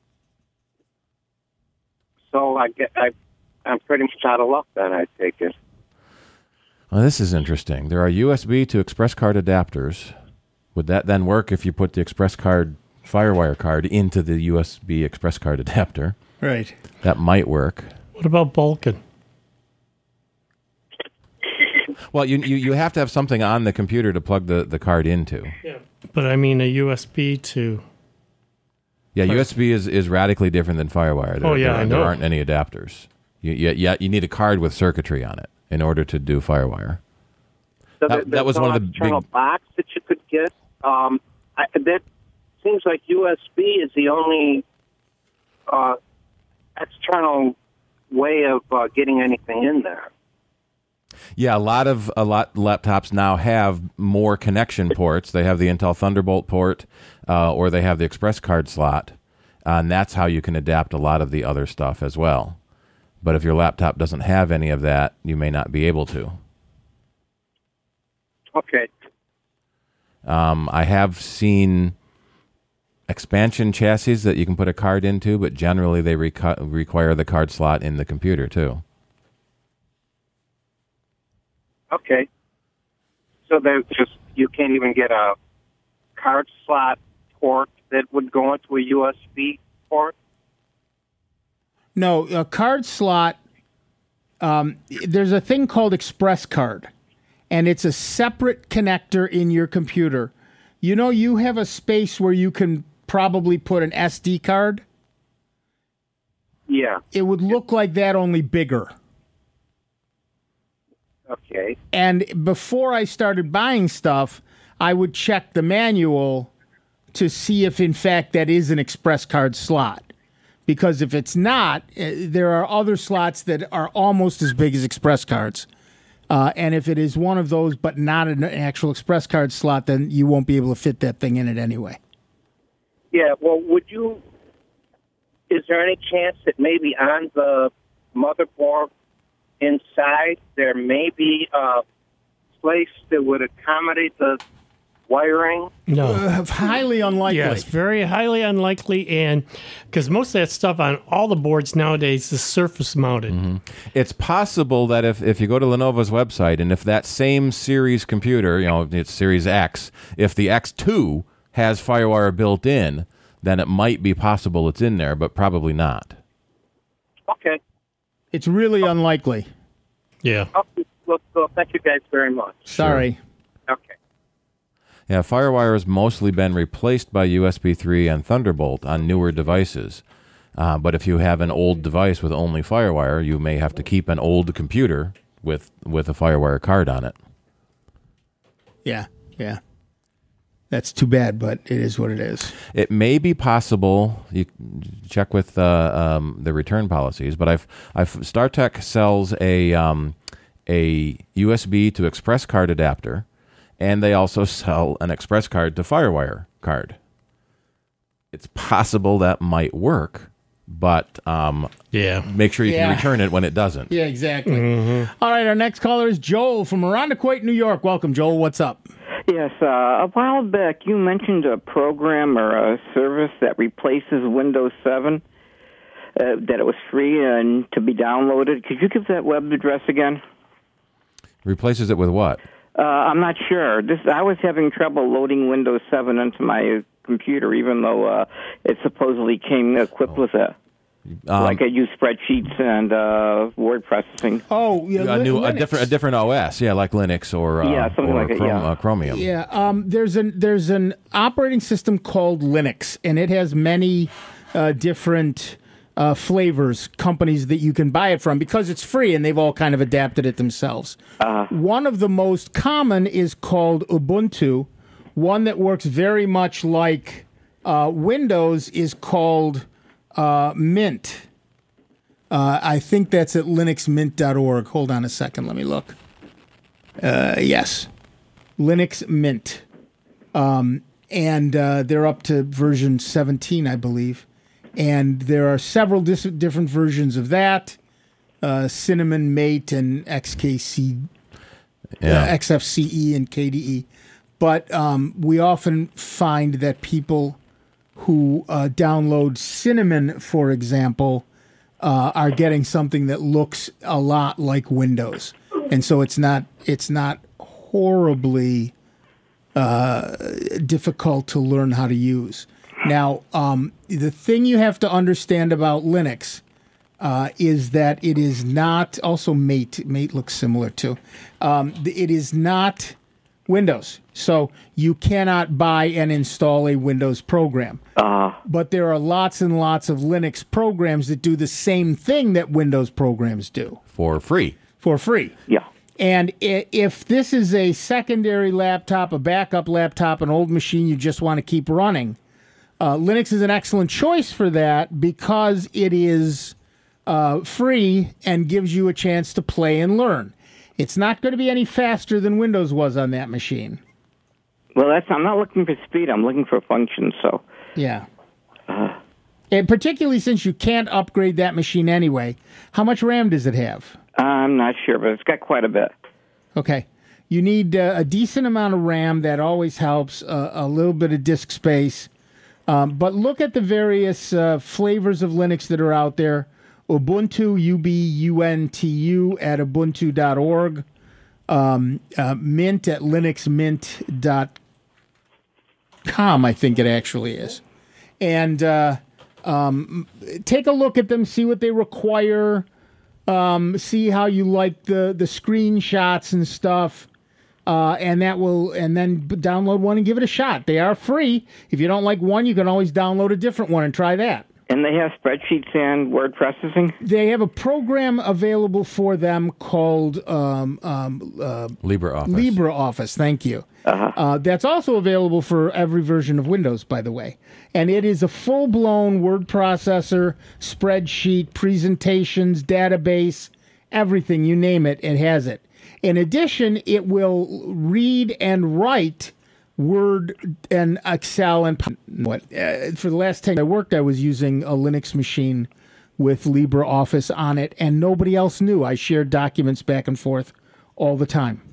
so I get, I, I'm pretty much out of luck then, I take it.
Well, this is interesting. There are U S B to express card adapters. Would that then work if you put the express card FireWire card into the U S B express card adapter?
Right.
That might work.
What about Vulcan?
Well, you, you you have to have something on the computer to plug the, the card into.
Yeah. But I mean a U S B to...
Yeah, U S B is, is radically different than FireWire. There,
Oh, yeah,
there,
I know.
there aren't any adapters. You, you, yeah, you need a card with circuitry on it in order to do FireWire.
So
That-
there-
that
there's
was
no
one of the
external
big-
box that you could get. Um, I, that seems like U S B is the only uh, external way of uh, getting anything in there.
Yeah, a lot of a lot laptops now have more connection ports. They have the Intel Thunderbolt port, uh, or they have the express card slot, uh, and that's how you can adapt a lot of the other stuff as well. But if your laptop doesn't have any of that, you may not be able to.
Okay.
Um, I have seen expansion chassis that you can put a card into, but generally they recu- require the card slot in the computer too.
Okay. So there's just you can't even get a card slot port that would go into a U S B port.
No, a card slot, um, there's a thing called Express Card. and it's a separate connector in your computer. You know, you have a space where you can probably put an S D card.
Yeah.
It would look like that, only bigger.
Okay.
And before I started buying stuff, I would check the manual to see if, in fact, that is an express card slot. Because if it's not, there are other slots that are almost as big as express cards. Uh, and if it is one of those but not an actual express card slot, then you won't be able to fit that thing in it anyway.
Yeah, well, would you, is there any chance that maybe on the motherboard inside there may be a place that would accommodate the wiring?
No.
Uh, highly unlikely.
Yes, very highly unlikely, and because most of that stuff on all the boards nowadays is surface mounted.
Mm-hmm. It's possible that if, if you go to Lenovo's website and if that same series computer, you know, it's Series X, if the X two has FireWire built in, then it might be possible it's in there, but probably not.
Okay.
It's really unlikely.
Yeah.
Okay. Well, well, thank you guys very much.
Sorry.
Okay.
Yeah, FireWire has mostly been replaced by U S B three and Thunderbolt on newer devices. Uh, but if you have an old device with only FireWire, you may have to keep an old computer with, with a FireWire card on it.
Yeah, yeah. That's too bad, but it is what it is.
It may be possible. You check with uh, um, the return policies, but I've, I've StarTech sells a um, a U S B to Express card adapter, and they also sell an Express card to FireWire card. It's possible that might work, but um,
yeah,
make sure you
Yeah.
can return it when it doesn't.
Yeah, exactly. All right, our next caller is Joel from Irondequoit, New York. Welcome, Joel. What's up?
Yes, uh, a while back you mentioned a program or a service that replaces Windows seven, uh, that it was free and to be downloaded. Could you give that web address again?
Replaces it with what?
Uh, I'm not sure. This I was having trouble loading Windows seven into my computer, even though uh, it supposedly came equipped with a
Um,
like I use spreadsheets and uh, word processing.
Oh, yeah,
a new, a
Linux.
different, a different O S, yeah, like Linux or uh,
Yeah, something
or
like it,
Chrome,
yeah.
uh, Chromium.
Yeah, um, there's an there's an operating system called Linux, and it has many uh, different uh, flavors, companies that you can buy it from because it's free, and they've all kind of adapted it themselves.
Uh,
One of the most common is called Ubuntu. One that works very much like uh, Windows is called uh, Mint. Uh, I think that's at linux mint dot org. Hold on a second. Let me look. Uh, yes. Linux Mint. Um, and uh, they're up to version seventeen, I believe. And there are several dis- different versions of that. Uh, Cinnamon, Mate, and X K C,
Yeah.
uh, X F C E, and K D E. But um, we often find that people who uh, download Cinnamon, for example, uh, are getting something that looks a lot like Windows, and so it's not it's not horribly uh, difficult to learn how to use. Now, um, the thing you have to understand about Linux uh, is that it is not also Mate. Mate looks similar too. Um, it is not Windows. So you cannot buy and install a Windows program.
uh,
But there are lots and lots of Linux programs that do the same thing that Windows programs do
For free.
for free.
yeah.
And i- if this is a secondary laptop, a backup laptop, an old machine you just want to keep running, uh, Linux is an excellent choice for that because it is uh, free and gives you a chance to play and learn. It's not going to be any faster than Windows was on that machine.
Well, that's I'm not looking for speed. I'm looking for function. So,
Yeah. And particularly since you can't upgrade that machine anyway. How much RAM does it have?
I'm not sure, but it's got quite a bit.
Okay. You need uh, a decent amount of RAM. That always helps. Uh, a little bit of disk space. Um, but look at the various uh, flavors of Linux that are out there. Ubuntu, U B U N T U, at ubuntu dot org. Um, uh, Mint at linux mint dot com, I think it actually is. And uh, um, take a look at them, see what they require, um, see how you like the, the screenshots and stuff. Uh, and that will, and then b- download one and give it a shot. They are free. If you don't like one, you can always download a different one and try that.
And they have spreadsheets and word processing?
They have a program available for them called um, um, uh,
LibreOffice.
LibreOffice, thank you. Uh-huh. Uh, that's also available for every version of Windows, by the way. And it is a full-blown word processor, spreadsheet, presentations, database, everything, you name it, it has it. In addition, it will read and write Word and Excel and what. Uh, for the last ten years I worked, I was using a Linux machine with LibreOffice on it, and nobody else knew. I shared documents back and forth all the time.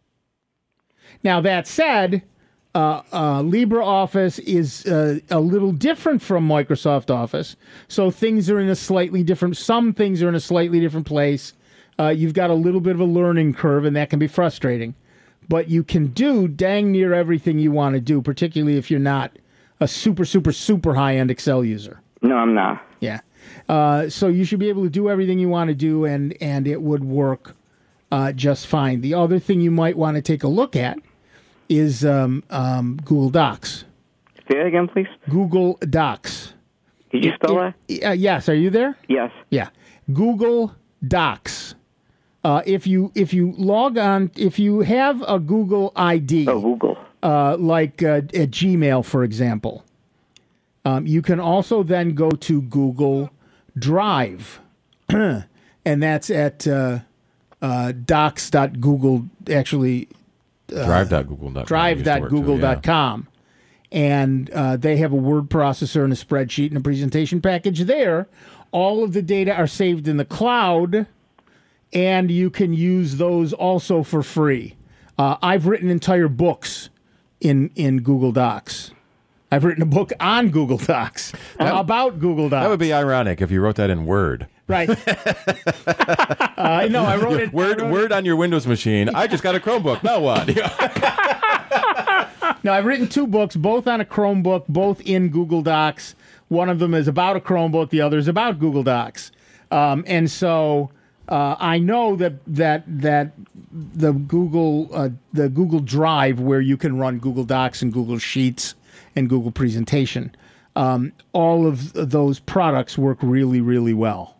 Now, that said, uh, uh, LibreOffice is uh, a little different from Microsoft Office, so things are in a slightly different, some things are in a slightly different place. Uh, you've got a little bit of a learning curve, and that can be frustrating. But you can do dang near everything you want to do, particularly if you're not a super, super, super high-end Excel user.
No, I'm not.
Yeah. Uh, so you should be able to do everything you want to do, and, and it would work uh, just fine. The other thing you might want to take a look at is um, um, Google Docs.
Say that again, please.
Google Docs.
Did you spell
that? Uh, yes. Are you there?
Yes.
Yeah. Google Docs. Uh, if you if you log on, if you have a Google I D,
oh, Google,
uh, like uh, at Gmail, for example, um, you can also then go to Google Drive, and that's at uh, uh, docs.google, actually, uh,
drive dot google dot com.
drive dot google dot com. And uh, they have a word processor and a spreadsheet and a presentation package there. All of the data are saved in the cloud, and you can use those also for free. Uh, I've written entire books in, in Google Docs. I've written a book on Google Docs, uh, about Google Docs.
That would be ironic if you wrote that in Word.
Right. uh, no, I wrote it.
Word,
I wrote
Word
it.
on your Windows machine. I just got a Chromebook. Now what?
No, I've written two books, both on a Chromebook, both in Google Docs. One of them is about a Chromebook. The other is about Google Docs. Um, and so... Uh, I know that that that the Google uh, the Google Drive, where you can run Google Docs and Google Sheets and Google Presentation, um, all of those products work really, really well.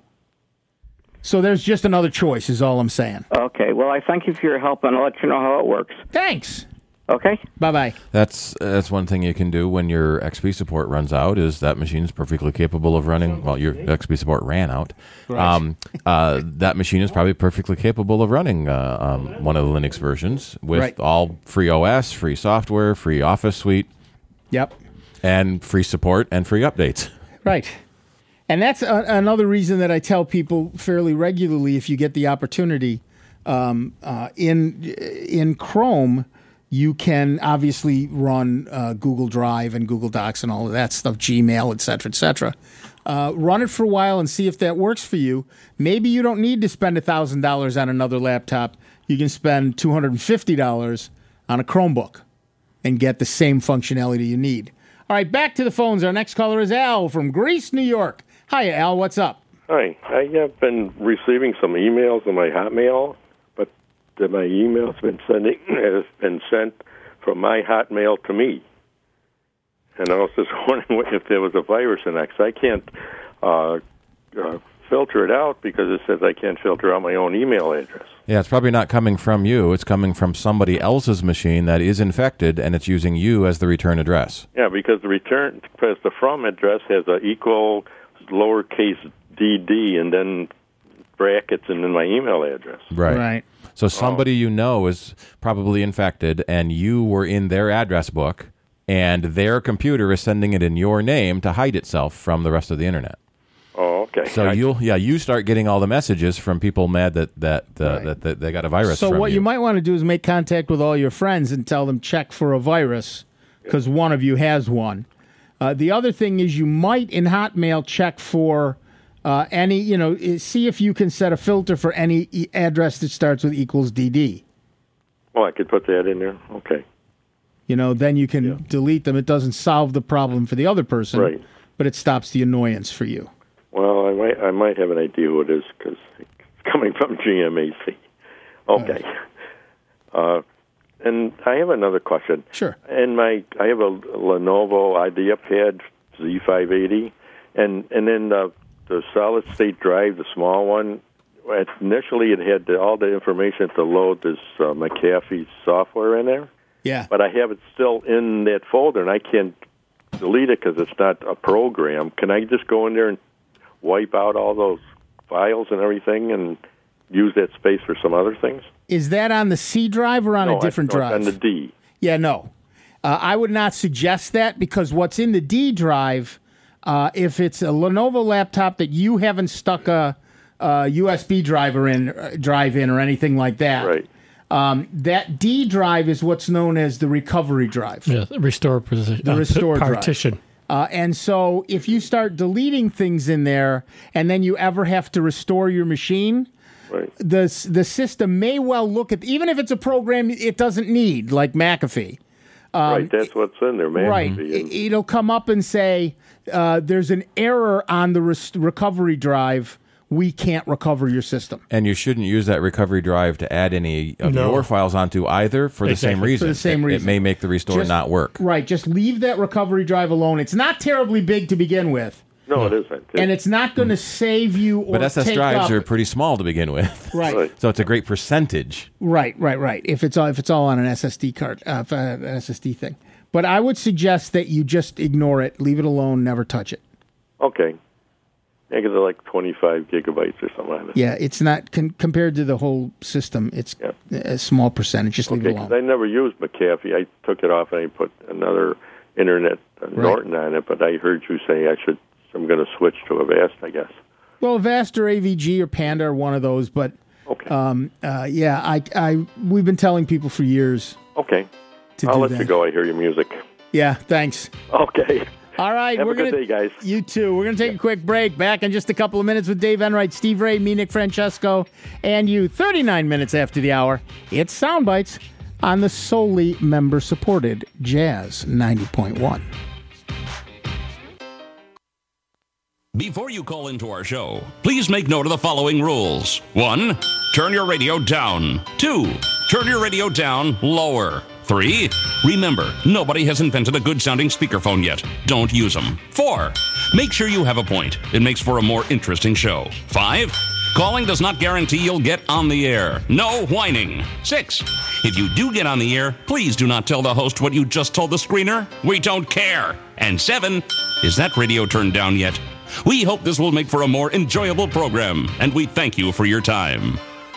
So there's just another choice, is all I'm saying.
Okay. Well, I thank you for your help, and I'll let you know how it works.
Thanks.
Okay.
Bye bye.
That's that's one thing you can do when your X P support runs out. Is that machine is perfectly capable of running? Well, your X P support ran out.
Right.
Um, uh, that machine is probably perfectly capable of running uh, um, one of the Linux versions with
right.
all free O S, free software, free Office suite.
Yep.
And free support and free updates.
Right. And that's a, another reason that I tell people fairly regularly, if you get the opportunity, um, uh, in in Chrome, you can obviously run uh, Google Drive and Google Docs and all of that stuff, Gmail, et cetera, et cetera. Uh, run it for a while and see if that works for you. Maybe you don't need to spend one thousand dollars on another laptop. You can spend two hundred fifty dollars on a Chromebook and get the same functionality you need. All right, back to the phones. Our next caller is Al from Greece, New York. Hiya, Al. What's up?
Hi. I have been receiving some emails on my Hotmail, but that my email's been sending has been sent from my Hotmail to me. And I was just wondering if there was a virus in that, because I can't uh, uh, filter it out because it says I can't filter out my own email address.
Yeah, it's probably not coming from you. It's coming from somebody else's machine that is infected, and it's using you as the return address.
Yeah, because the return, because the from address has a equal lowercase dd and then brackets and then my email address.
Right.
Right.
So somebody you know is probably infected, and you were in their address book, and their computer is sending it in your name to hide itself from the rest of the internet.
Oh, okay.
So
I,
you'll yeah you start getting all the messages from people mad that that uh,
Right.
that, that they got a virus.
So
from
what you.
you
might want to do is make contact with all your friends and tell them check for a virus, because one of you has one. Uh, the other thing is you might in Hotmail check for uh, any, you know, i- see if you can set a filter for any e- address that starts with equals D D.
oh, I could put that in there. Okay.
You know, then you can delete them. It doesn't solve the problem for the other person,
Right.
but it stops the annoyance for you.
Well, I might I might have an idea who it is because it's coming from G M A C. Okay. Uh, and I have another question.
Sure.
And my, I have a Lenovo IdeaPad Z five eighty, and and then the, the solid state drive, the small one. Initially, it had the, all the information to load this uh, McAfee software in there.
Yeah.
But I have it still in that folder, and I can't delete it because it's not a program. Can I just go in there and wipe out all those files and everything and use that space for some other things?
Is that on the C drive or on
no,
a different
I, no,
drive?
It's on the D.
Yeah, no. Uh, I would not suggest that because what's in the D drive, uh, if it's a Lenovo laptop that you haven't stuck a, a U S B driver in, uh, drive in or anything like that,
right.
um, that D drive is what's known as the recovery drive.
Yeah, the restore position.
The
uh,
restore
partition.
drive. Uh, and so if you start deleting things in there and then you ever have to restore your machine,
right.
the the system may well look at, even if it's a program it doesn't need, like McAfee. Um,
right, that's what's in there, McAfee.
Right. It, it'll come up and say, uh, there's an error on the res- recovery drive. We can't recover your system.
And you shouldn't use that recovery drive to add any of
No.
your files onto either for the
Exactly.
same reason.
For the same
It-
reason.
It may make the restore
Just-
not work.
Right. Just leave that recovery drive alone. It's not terribly big to begin with.
No, it isn't.
And it's not going to save you or
But S S
take
drives
up.
are pretty small to begin with.
Right. Right.
So it's a great percentage.
Right, right, right. If it's all if it's all on an S S D card, uh, if, uh, an S S D thing. But I would suggest that you just ignore it, leave it alone, never touch it.
Okay. I think it's like twenty-five gigabytes or something like that.
Yeah, it's not con- compared to the whole system. It's a small percentage. Just leave
Okay,
it alone.
'cause I never used McAfee. I took it off and I put another internet uh, Norton on it, but I heard you say I should. I'm going to switch to Avast, I guess.
Well, Avast or A V G or Panda are one of those, but um, uh, yeah, I, I, we've been telling people for years.
Okay.
To
I'll
do
let
that.
you go. I hear your music.
Yeah, thanks.
Okay.
All right,
Have
we're
a good
gonna,
day, guys.
You too. We're going to take a quick break. Back in just a couple of minutes with Dave Enright, Steve Ray, me, Nick Francesco, and you. thirty-nine minutes after the hour, it's Soundbites on the solely member-supported Jazz ninety point one.
Before you call into our show, please make note of the following rules. One, turn your radio down. Two, turn your radio down lower. Three, remember, nobody has invented a good-sounding speakerphone yet. Don't use them. Four, make sure you have a point. It makes for a more interesting show. Five, calling does not guarantee you'll get on the air. No whining. Six, if you do get on the air, please do not tell the host what you just told the screener. We don't care. And seven, is that radio turned down yet? We hope this will make for a more enjoyable program, and we thank you for your time.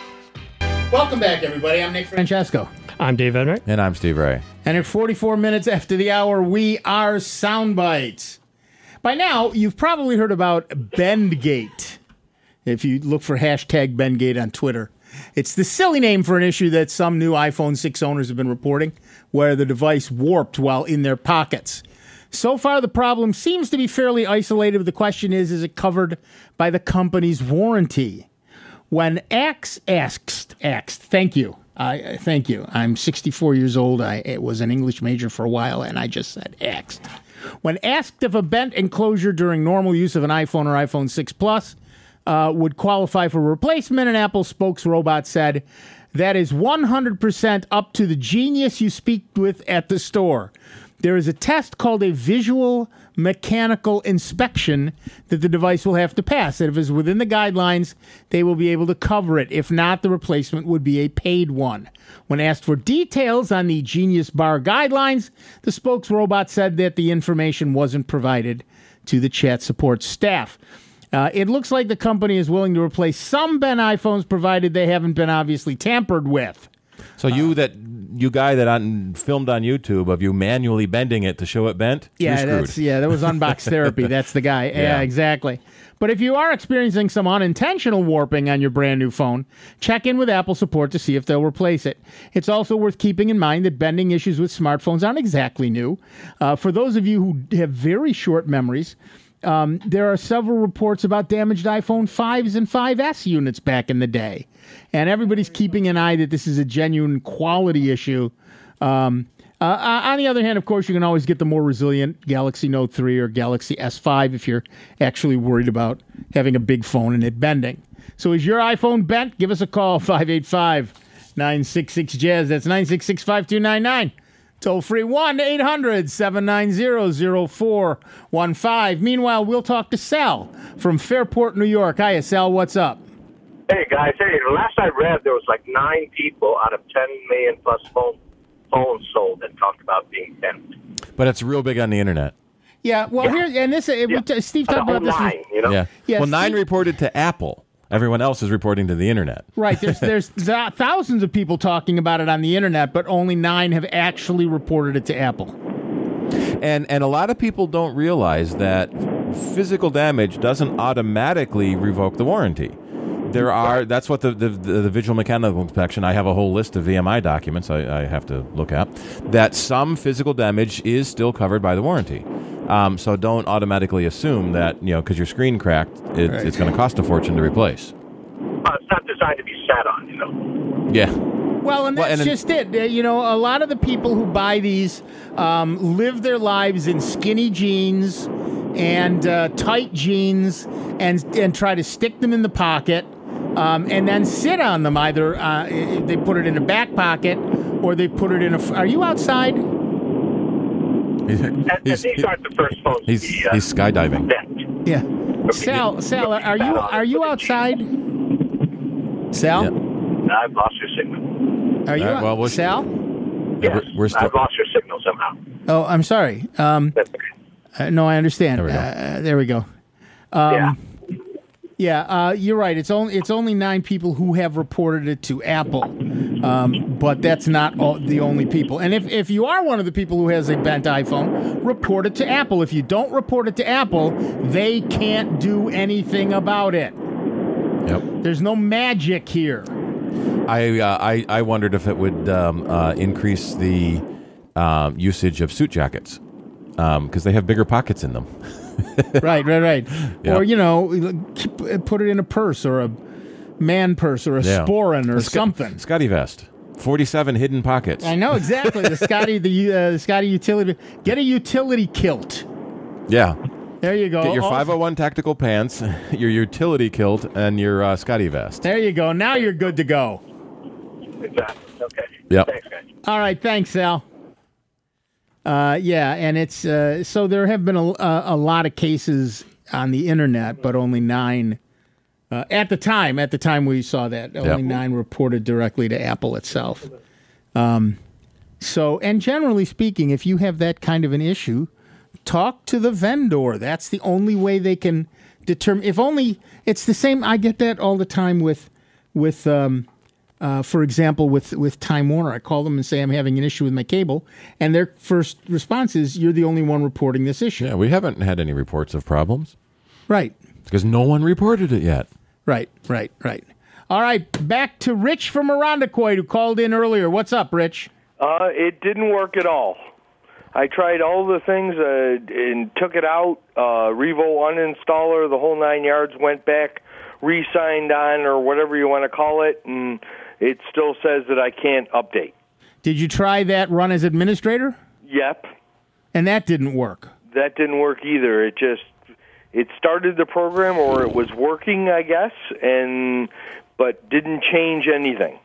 Welcome back, everybody. I'm Nick Francesco.
I'm Dave Enright.
And I'm Steve Ray.
And at forty-four minutes after the hour, we are Soundbites. By now, you've probably heard about Bendgate. If you look for hashtag Bendgate on Twitter. It's the silly name for an issue that some new iPhone six owners have been reporting, where the device warped while in their pockets. So far, the problem seems to be fairly isolated. The question is, is it covered by the company's warranty? When Axe asked, asked, thank you, I thank you. I'm sixty-four years old. I was an English major for a while, and I just said asked. When asked if a bent enclosure during normal use of an iPhone or iPhone six Plus uh, would qualify for replacement, an Apple spokesrobot said, that is one hundred percent up to the genius you speak with at the store. There is a test called a visual mechanical inspection that the device will have to pass. And if it's within the guidelines, they will be able to cover it. If not, the replacement would be a paid one. When asked for details on the Genius Bar guidelines, the spokesrobot said that the information wasn't provided to the chat support staff. Uh, it looks like the company is willing to replace some bent iPhones, provided they haven't been obviously tampered with.
So you that you guy that on filmed on YouTube of you manually bending it to show it bent,
Yeah,
you're screwed.
that's yeah, that was Unbox Therapy. That's the guy. Yeah.
Yeah.
exactly. But if you are experiencing some unintentional warping on your brand new phone, check in with Apple support to see if they'll replace it. It's also worth keeping in mind that bending issues with smartphones aren't exactly new. Uh, for those of you who have very short memories, um, there are several reports about damaged iPhone fives and five S units back in the day. And everybody's keeping an eye that this is a genuine quality issue. Um, uh, on the other hand, of course, you can always get the more resilient Galaxy Note three or Galaxy S five if you're actually worried about having a big phone and it bending. So is your iPhone bent? Give us a call, five eight five, nine six six jazz. That's nine six six, five two nine nine. Toll free one eight hundred seven nine zero zero four one five. Meanwhile, we'll talk to Sal from Fairport, New York. Hiya, Sal. What's up?
Hey, guys. Hey, last I read, there was like nine people out of ten million plus phone, phones sold that talked about being pimped.
But it's real big on the internet.
Yeah, well,
Yeah.
here, and this, uh, we t- Steve
The
talked
whole
about this.
nine, you know?
Yeah.
Yeah,
well, nine
Steve-
reported to Apple. Everyone else is reporting to the internet.
Right, there's there's th- thousands of people talking about it on the internet, but only nine have actually reported it to Apple.
And and a lot of people don't realize that physical damage doesn't automatically revoke the warranty. There are that's what the the, the, the visual mechanical inspection. I have a whole list of V M I documents I, I have to look at. That some physical damage is still covered by the warranty. Um, so don't automatically assume that you know because your screen cracked, it,
Right.
it's going to cost a fortune to replace.
Uh, it's not designed to be sat on, you know?
Yeah.
Well, and
Well,
that's
and then-
just it. Uh, You know, a lot of the people who buy these um, live their lives in skinny jeans and uh, tight jeans, and and try to stick them in the pocket, um, and then sit on them. Either uh, they put it in a back pocket, or they put it in a. f- Are you outside?
He's,
And, and
he's,
these aren't the first phones
he's,
to be uh,
he's skydiving.
bent.
Yeah. Sal, Sal, are you are you outside? Sal,
Yeah.
I've lost your signal.
are you
All right, well, we'll-
Sal?
Yeah, we're, we're still.
I've lost your signal somehow.
Oh, I'm sorry. Um,
That's okay.
uh, no, I understand.
There we go.
Uh, there we go. Um,
yeah.
Yeah, uh, you're right. It's only it's only nine people who have reported it to Apple, um, but that's not all, the only people. And if, if you are one of the people who has a bent iPhone, report it to Apple. If you don't report it to Apple, they can't do anything about it.
Yep.
There's no magic here.
I, uh, I I wondered if it would um, uh, increase the um, usage of suit jackets because they have bigger pockets in them.
Right, right, right.
Yeah.
Or, you know, keep- put it in a purse or a man purse or a
Yeah.
sporin or
A Sc-
something.
Scotty vest, forty-seven hidden pockets.
I know exactly the Scotty the uh, Scotty utility. Get a utility kilt.
Yeah.
There you go.
Get your
Oh,
five oh one tactical pants, your utility kilt, and your uh, Scotty vest.
There you go. Now you're good to go.
Exactly. Okay.
Yep.
Thanks, guys.
All right. Thanks, Sal. Uh, yeah, and it's uh, so there have been a, a, a lot of cases on the internet, but only nine uh, at the time. At the time we saw that, only
Yep.
nine reported directly to Apple itself. Um, so, and generally speaking, if you have that kind of an issue, talk to the vendor. That's the only way they can determine. If only it's the same. I get that all the time with with. Um, Uh, for example, with, with Time Warner, I call them and say I'm having an issue with my cable, and their first response is, "You're the only one reporting this issue."
Yeah, we haven't had any reports of problems
Right,
because no one reported it yet.
right, right, right. All right, back to Rich from Irondequoit, who called in earlier. What's up, Rich?
Uh, it didn't work at all. I tried all the things uh, and took it out. Uh, Revo uninstaller, the whole nine yards. Went back, re-signed on, or whatever you want to call it, and it still says that I can't update.
Did you try that run as administrator?
Yep,
And that didn't work.
that didn't work either. It just it started the program, or it was working, I guess, and but didn't change anything.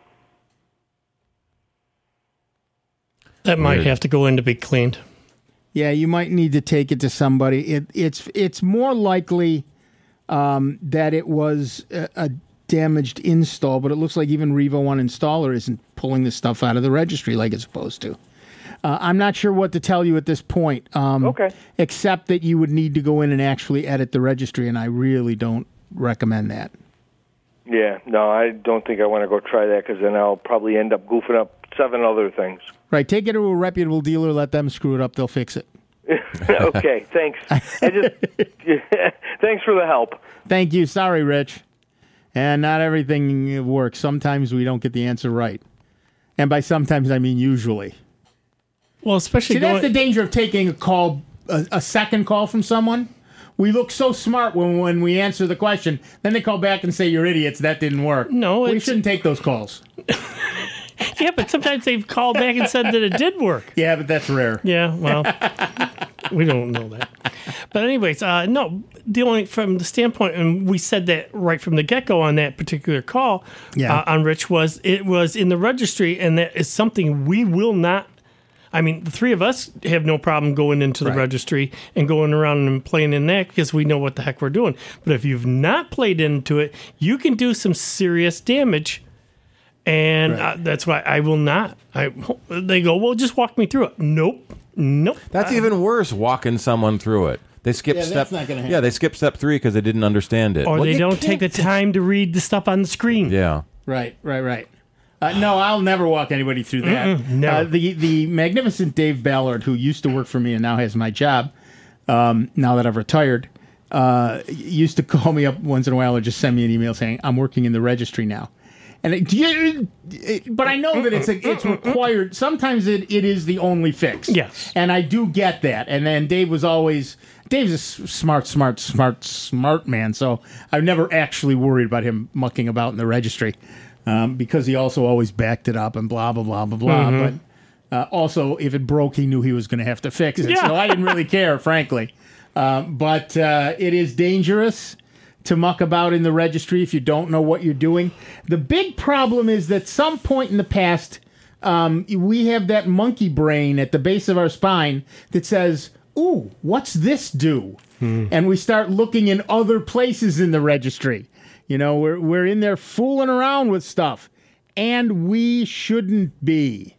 That might
Weird.
have to go in to be cleaned.
Yeah, you might need to take it to somebody. It, it's it's more likely um, that it was a, a damaged install, but it looks like even Revo One installer isn't pulling the stuff out of the registry like it's supposed to. Uh, I'm not sure what to tell you at this point. Um,
Okay.
Except that you would need to go in and actually edit the registry, and I really don't recommend that.
Yeah, no, I don't think I want to go try that because then I'll probably end up goofing up seven other things.
Right, take it to a reputable dealer, let them screw it up, they'll fix it.
Okay, thanks. I just thanks for the help.
Thank you. Sorry, Rich. And not everything works. Sometimes we don't get the answer right. And by sometimes, I mean usually.
Well, especially
See,
going,
that's the danger of taking a call, a, a second call from someone. We look so smart when when we answer the question. Then they call back and say, "You're idiots. That didn't work."
No,
we
it's-
shouldn't take those calls.
yeah, but sometimes they've called back and said that it did work.
Yeah, but that's rare.
Yeah, well, we don't know that. But anyways, uh, no, the only from the standpoint, and we said that right from the get-go on that particular call
Yeah.
uh, on Rich, was it was in the registry, and that is something we will not. I mean, the three of us have no problem going into the
Right.
registry and going around and playing in that because we know what the heck we're doing. But if you've not played into it, you can do some serious damage. And
Right.
uh, that's why I will not. I They go, well, just walk me through it. Nope. Nope.
That's even worse, walking someone through it. They skip
Yeah,
step.
that's not gonna happen.
Yeah, they skip step three because they didn't understand it.
Or
Well,
they
you
don't take the
can't-
time to read the stuff on the screen.
Yeah.
Right, right, right. Uh, no, I'll never walk anybody through that.
Mm-mm, never.
Uh, the the magnificent Dave Ballard, who used to work for me and now has my job, um, now that I've retired, uh, used to call me up once in a while or just send me an email saying, "I'm working in the registry now." And it, it, but I know that it's a, it's required. Sometimes it, it is the only fix.
Yes,
and I do get that. And then Dave was always Dave's a s- smart, smart, smart, smart man. So I've never actually worried about him mucking about in the registry. Um, because he also always backed it up and blah, blah, blah, blah, blah.
Mhm.
But uh, also, if it broke, he knew he was going to have to fix it.
Yeah.
So I didn't really care, frankly. Um, but uh, it is dangerous to muck about in the registry if you don't know what you're doing. The big problem is that some point in the past, um, we have that monkey brain at the base of our spine that says, ooh, what's this do? And we start looking in other places in the registry. You know, we're we're in there fooling around with stuff, and we shouldn't be.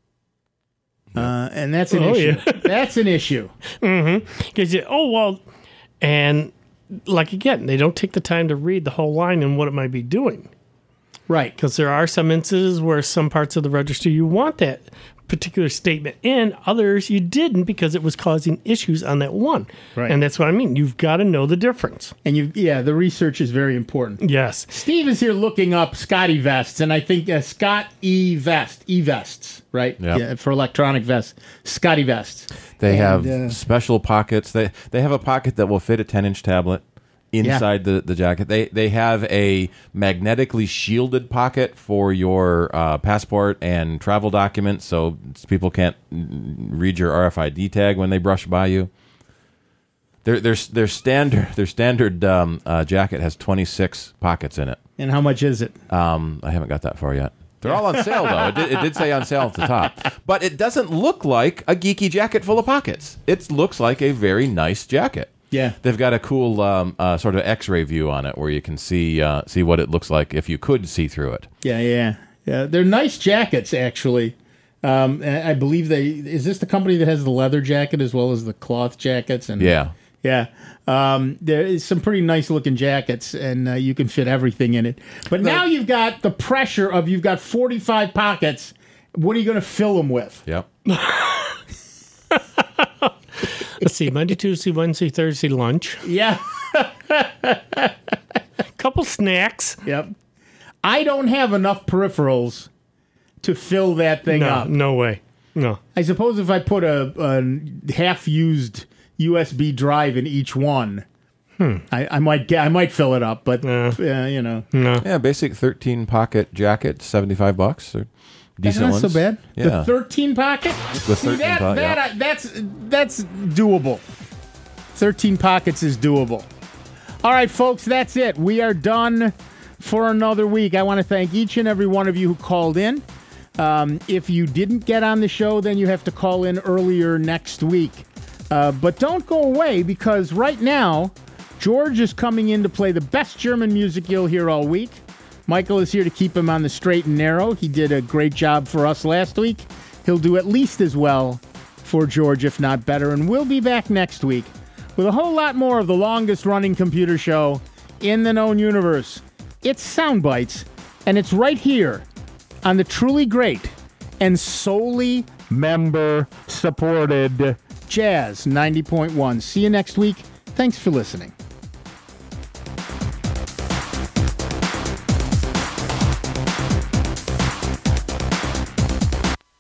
Uh, and that's an
Oh,
issue.
yeah.
That's an issue.
Mm-hmm. Because you, oh well, and like again, they don't take the time to read the whole line and what it might be doing.
Right.
Because there are some instances where some parts of the registry you want that particular statement in, others you didn't because it was causing issues on that one.
Right.
And that's what I mean. You've got to know the difference.
And you, yeah, the research is very important.
Yes.
Steve is here looking up Scotty vests, and I think uh, Scott E Vest, E vests, right?
Yep.
Yeah, for electronic vests, Scotty vests.
They
And,
have
uh,
special pockets. They they have a pocket that will fit a ten inch tablet inside the, the jacket. They they have a magnetically shielded pocket for your uh, passport and travel documents, so people can't read your R F I D tag when they brush by you. Their their their standard their standard um, uh, jacket has twenty-six pockets in it.
And how much is it?
Um, I haven't got that far yet. They're all on sale, though. It did, it did say on sale at the top. But it doesn't look like a geeky jacket full of pockets. It looks like a very nice jacket.
Yeah.
They've got a cool um, uh, sort of X-ray view on it where you can see uh, see what it looks like if you could see through it.
Yeah, yeah, yeah. They're nice jackets, actually. Um, and I believe they is this the company that has the leather jacket as well as the cloth jackets? And
Yeah.
yeah. Um, there is some pretty nice looking jackets, and uh, you can fit everything in it. But now you've got the pressure of you've got forty-five pockets. What are you going to fill them with?
Yep.
Let's see, Monday, Tuesday, Wednesday, Thursday, lunch.
Yeah.
Couple snacks.
Yep. I don't have enough peripherals to fill that thing
no,
up.
No way. No.
I suppose if I put a, a half-used U S B drive in each one,
Hmm.
I, I might get, I might fill it up. But uh, you know,
no.
Yeah, basic thirteen pocket jacket, seventy-five bucks. Or decent
that's not
ones.
so bad.
Yeah.
The thirteen pocket.
The
See,
thirteen
that,
po-
that,
yeah.
I, that's that's doable. Thirteen pockets is doable. All right, folks, that's it. We are done for another week. I want to thank each and every one of you who called in. Um, if you didn't get on the show, then you have to call in earlier next week. Uh, but don't go away, because right now, George is coming in to play the best German music you'll hear all week. Michael is here to keep him on the straight and narrow. He did a great job for us last week. He'll do at least as well for George, if not better. And we'll be back next week with a whole lot more of the longest-running computer show in the known universe. It's Sound Bites, and it's right here on the truly great and solely member-supported Jazz ninety point one. See you next week. Thanks for listening.